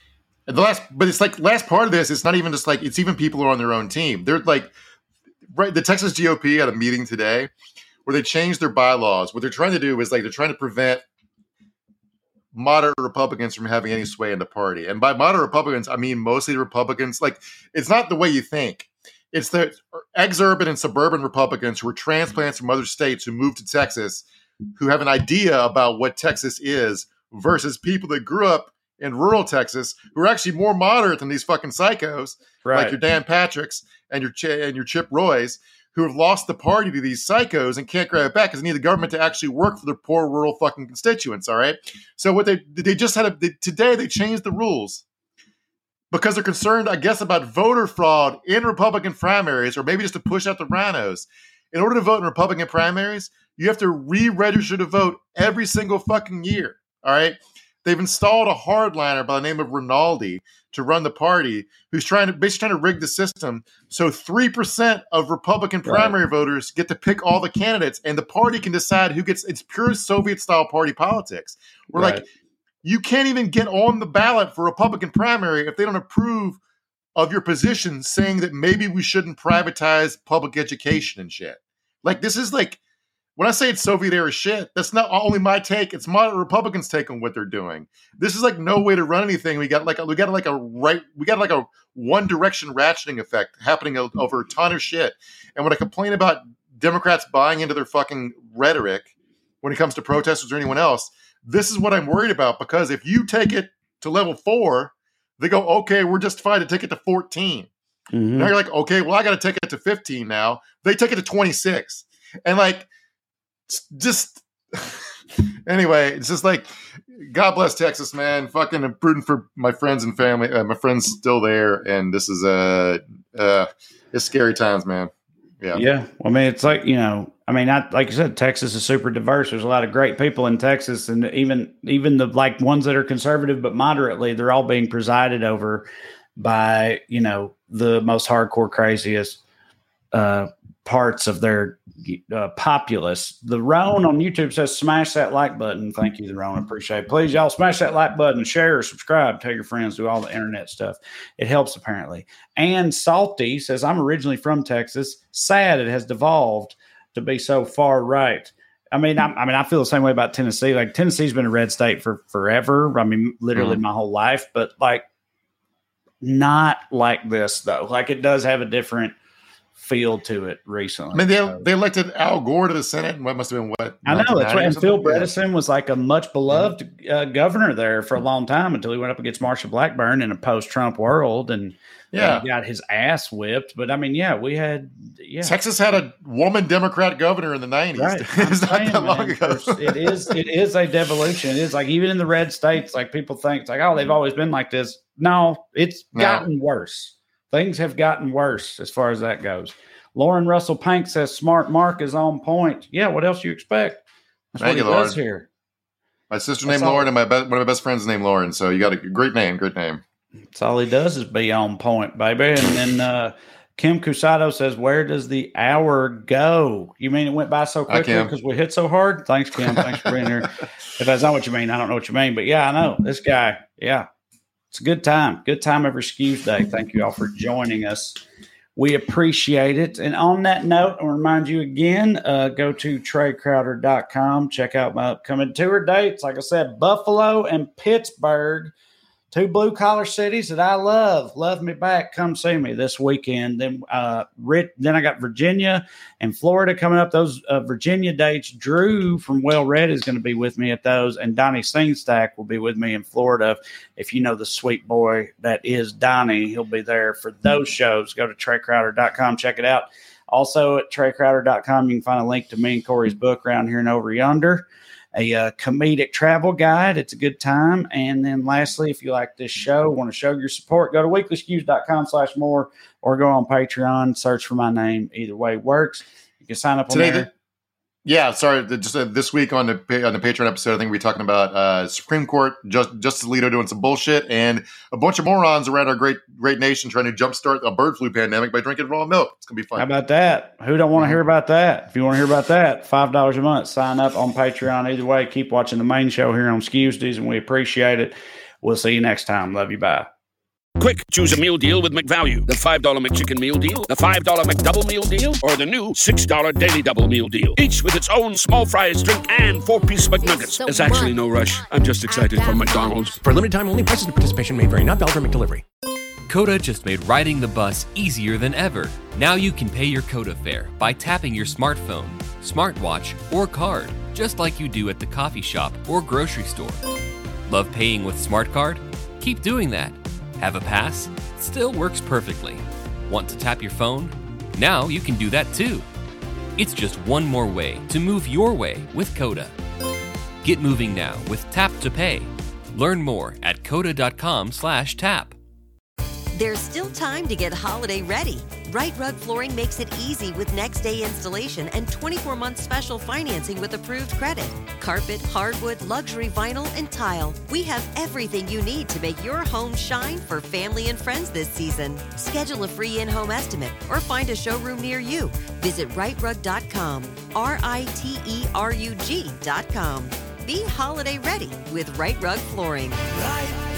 [SPEAKER 4] But it's like last part of this, it's not even just like, it's even people who are on their own team. They're like, right. The Texas GOP had a meeting today where they changed their bylaws. What they're trying to do is like, they're trying to prevent moderate Republicans from having any sway in the party. And by moderate Republicans, I mean mostly Republicans. Like, it's not the way you think. It's the exurban and suburban Republicans who are transplants from other states who moved to Texas, who have an idea about what Texas is, versus people that grew up in rural Texas who are actually more moderate than these fucking psychos, like your Dan Patricks and your Chip Roys, who have lost the party to these psychos and can't grab it back because they need the government to actually work for their poor rural fucking constituents. All right. So what they just had today, they changed the rules because they're concerned, I guess, about voter fraud in Republican primaries, or maybe just to push out the rhinos. In order to vote in Republican primaries, you have to re-register to vote every single fucking year. All right. They've installed a hardliner by the name of Rinaldi to run the party, who's basically trying to rig the system so 3% of Republican primary voters get to pick all the candidates, and the party can decide who gets. It's pure Soviet-style party politics. We're like, you can't even get on the ballot for Republican primary if they don't approve of your position, saying that maybe we shouldn't privatize public education and shit. Like, this is like, when I say it's Soviet era shit, that's not only my take; it's moderate Republicans' take on what they're doing. This is like no way to run anything. We got like a one direction ratcheting effect happening over a ton of shit. And when I complain about Democrats buying into their fucking rhetoric when it comes to protesters or anyone else, this is what I'm worried about. Because if you take it to level 4, they go, okay, we're justified to take it to 14. Now you're like, okay, well, I got to take it to 15 now. They take it to 26, and like. Just anyway, it's just like, God bless Texas, man. Fucking prudent for my friends and family. My friends still there, and this is it's scary times, man. Yeah. I
[SPEAKER 3] mean, it's like, like you said, Texas is super diverse. There's a lot of great people in Texas, and even the like ones that are conservative but moderately, they're all being presided over by the most hardcore, craziest parts of their populace. The Roan on YouTube says, smash that like button. Thank you, the Roan. I appreciate it. Please, y'all, smash that like button, share, subscribe, tell your friends, do all the internet stuff. It helps, apparently. And Salty says, I'm originally from Texas. Sad it has devolved to be so far right. I mean, I feel the same way about Tennessee. Like, Tennessee's been a red state for forever. I mean, literally my whole life, but like, not like this though. Like, it does have a different feel to it recently.
[SPEAKER 4] I mean, they elected Al Gore to the Senate, and what must have been what?
[SPEAKER 3] I know that's right. And Phil Bredesen was like a much beloved governor there for a long time until he went up against Marsha Blackburn in a post-Trump world, and he got his ass whipped. But I mean, we had
[SPEAKER 4] Texas had a woman Democrat governor in the 90s. Right. It's not that long ago.
[SPEAKER 3] It is a devolution. It is like, even in the red states, like, people think it's like, oh, they've always been like this. No, it's gotten worse. Things have gotten worse as far as that goes. Lauren Russell Pank says, Smart Mark is on point. Yeah, what else you expect? That's
[SPEAKER 4] Thank
[SPEAKER 3] what
[SPEAKER 4] you,
[SPEAKER 3] he
[SPEAKER 4] Lauren.
[SPEAKER 3] does here.
[SPEAKER 4] My sister named Lauren, and one of my best friends is named Lauren. So you got a great name.
[SPEAKER 3] That's all he does is be on point, baby. And then Kim Cusado says, where does the hour go? You mean it went by so quickly because we hit so hard? Thanks, Kim. Thanks for being here. If that's not what you mean, I don't know what you mean. But yeah, I know. This guy, it's a good time. Good time every Tuesday. Thank you all for joining us. We appreciate it. And on that note, I'll remind you again, go to TreyCrowder.com. Check out my upcoming tour dates. Like I said, Buffalo and Pittsburgh, 2 blue-collar cities that I love. Love me back. Come see me this weekend. Then I got Virginia and Florida coming up. Those Virginia dates, Drew from Well Read is going to be with me at those, and Donnie Singstack will be with me in Florida. If you know the sweet boy that is Donnie, he'll be there for those shows. Go to TreyCrowder.com. Check it out. Also at TreyCrowder.com, you can find a link to me and Corey's book, Around Here and Over Yonder, a comedic travel guide. It's a good time. And then lastly, if you like this show, want to show your support, go to weeklyskews.com/more or go on Patreon, search for my name. Either way works. You can sign up on there.
[SPEAKER 4] Yeah, sorry. Just this week on the Patreon episode, I think we're talking about Supreme Court Justice Alito doing some bullshit and a bunch of morons around our great nation trying to jumpstart a bird flu pandemic by drinking raw milk. It's gonna be fun.
[SPEAKER 3] How about that? Who don't want to hear about that? If you want to hear about that, $5 a month. Sign up on Patreon. Either way, keep watching the main show here on Skews-Dees, and we appreciate it. We'll see you next time. Love you. Bye.
[SPEAKER 8] Quick, choose a meal deal with McValue. The $5 McChicken meal deal, the $5 McDouble meal deal, or the new $6 Daily Double meal deal. Each with its own small fries, drink, and 4-piece McNuggets. There's actually no rush. I'm just excited for McDonald's.
[SPEAKER 9] For limited time only, prices and participation may vary. Not valid for McDelivery.
[SPEAKER 10] Coda just made riding the bus easier than ever. Now you can pay your Coda fare by tapping your smartphone, smartwatch, or card, just like you do at the coffee shop or grocery store. Love paying with SmartCard? Keep doing that. Have a pass? Still works perfectly. Want to tap your phone? Now you can do that too. It's just one more way to move your way with Coda. Get moving now with Tap to Pay. Learn more at coda.com/tap.
[SPEAKER 11] There's still time to get holiday ready. Right Rug Flooring makes it easy with next-day installation and 24-month special financing with approved credit. Carpet, hardwood, luxury vinyl, and tile. We have everything you need to make your home shine for family and friends this season. Schedule a free in-home estimate or find a showroom near you. Visit rightrug.com, RITERUG.com. Be holiday ready with Right Rug Flooring.
[SPEAKER 12] Right.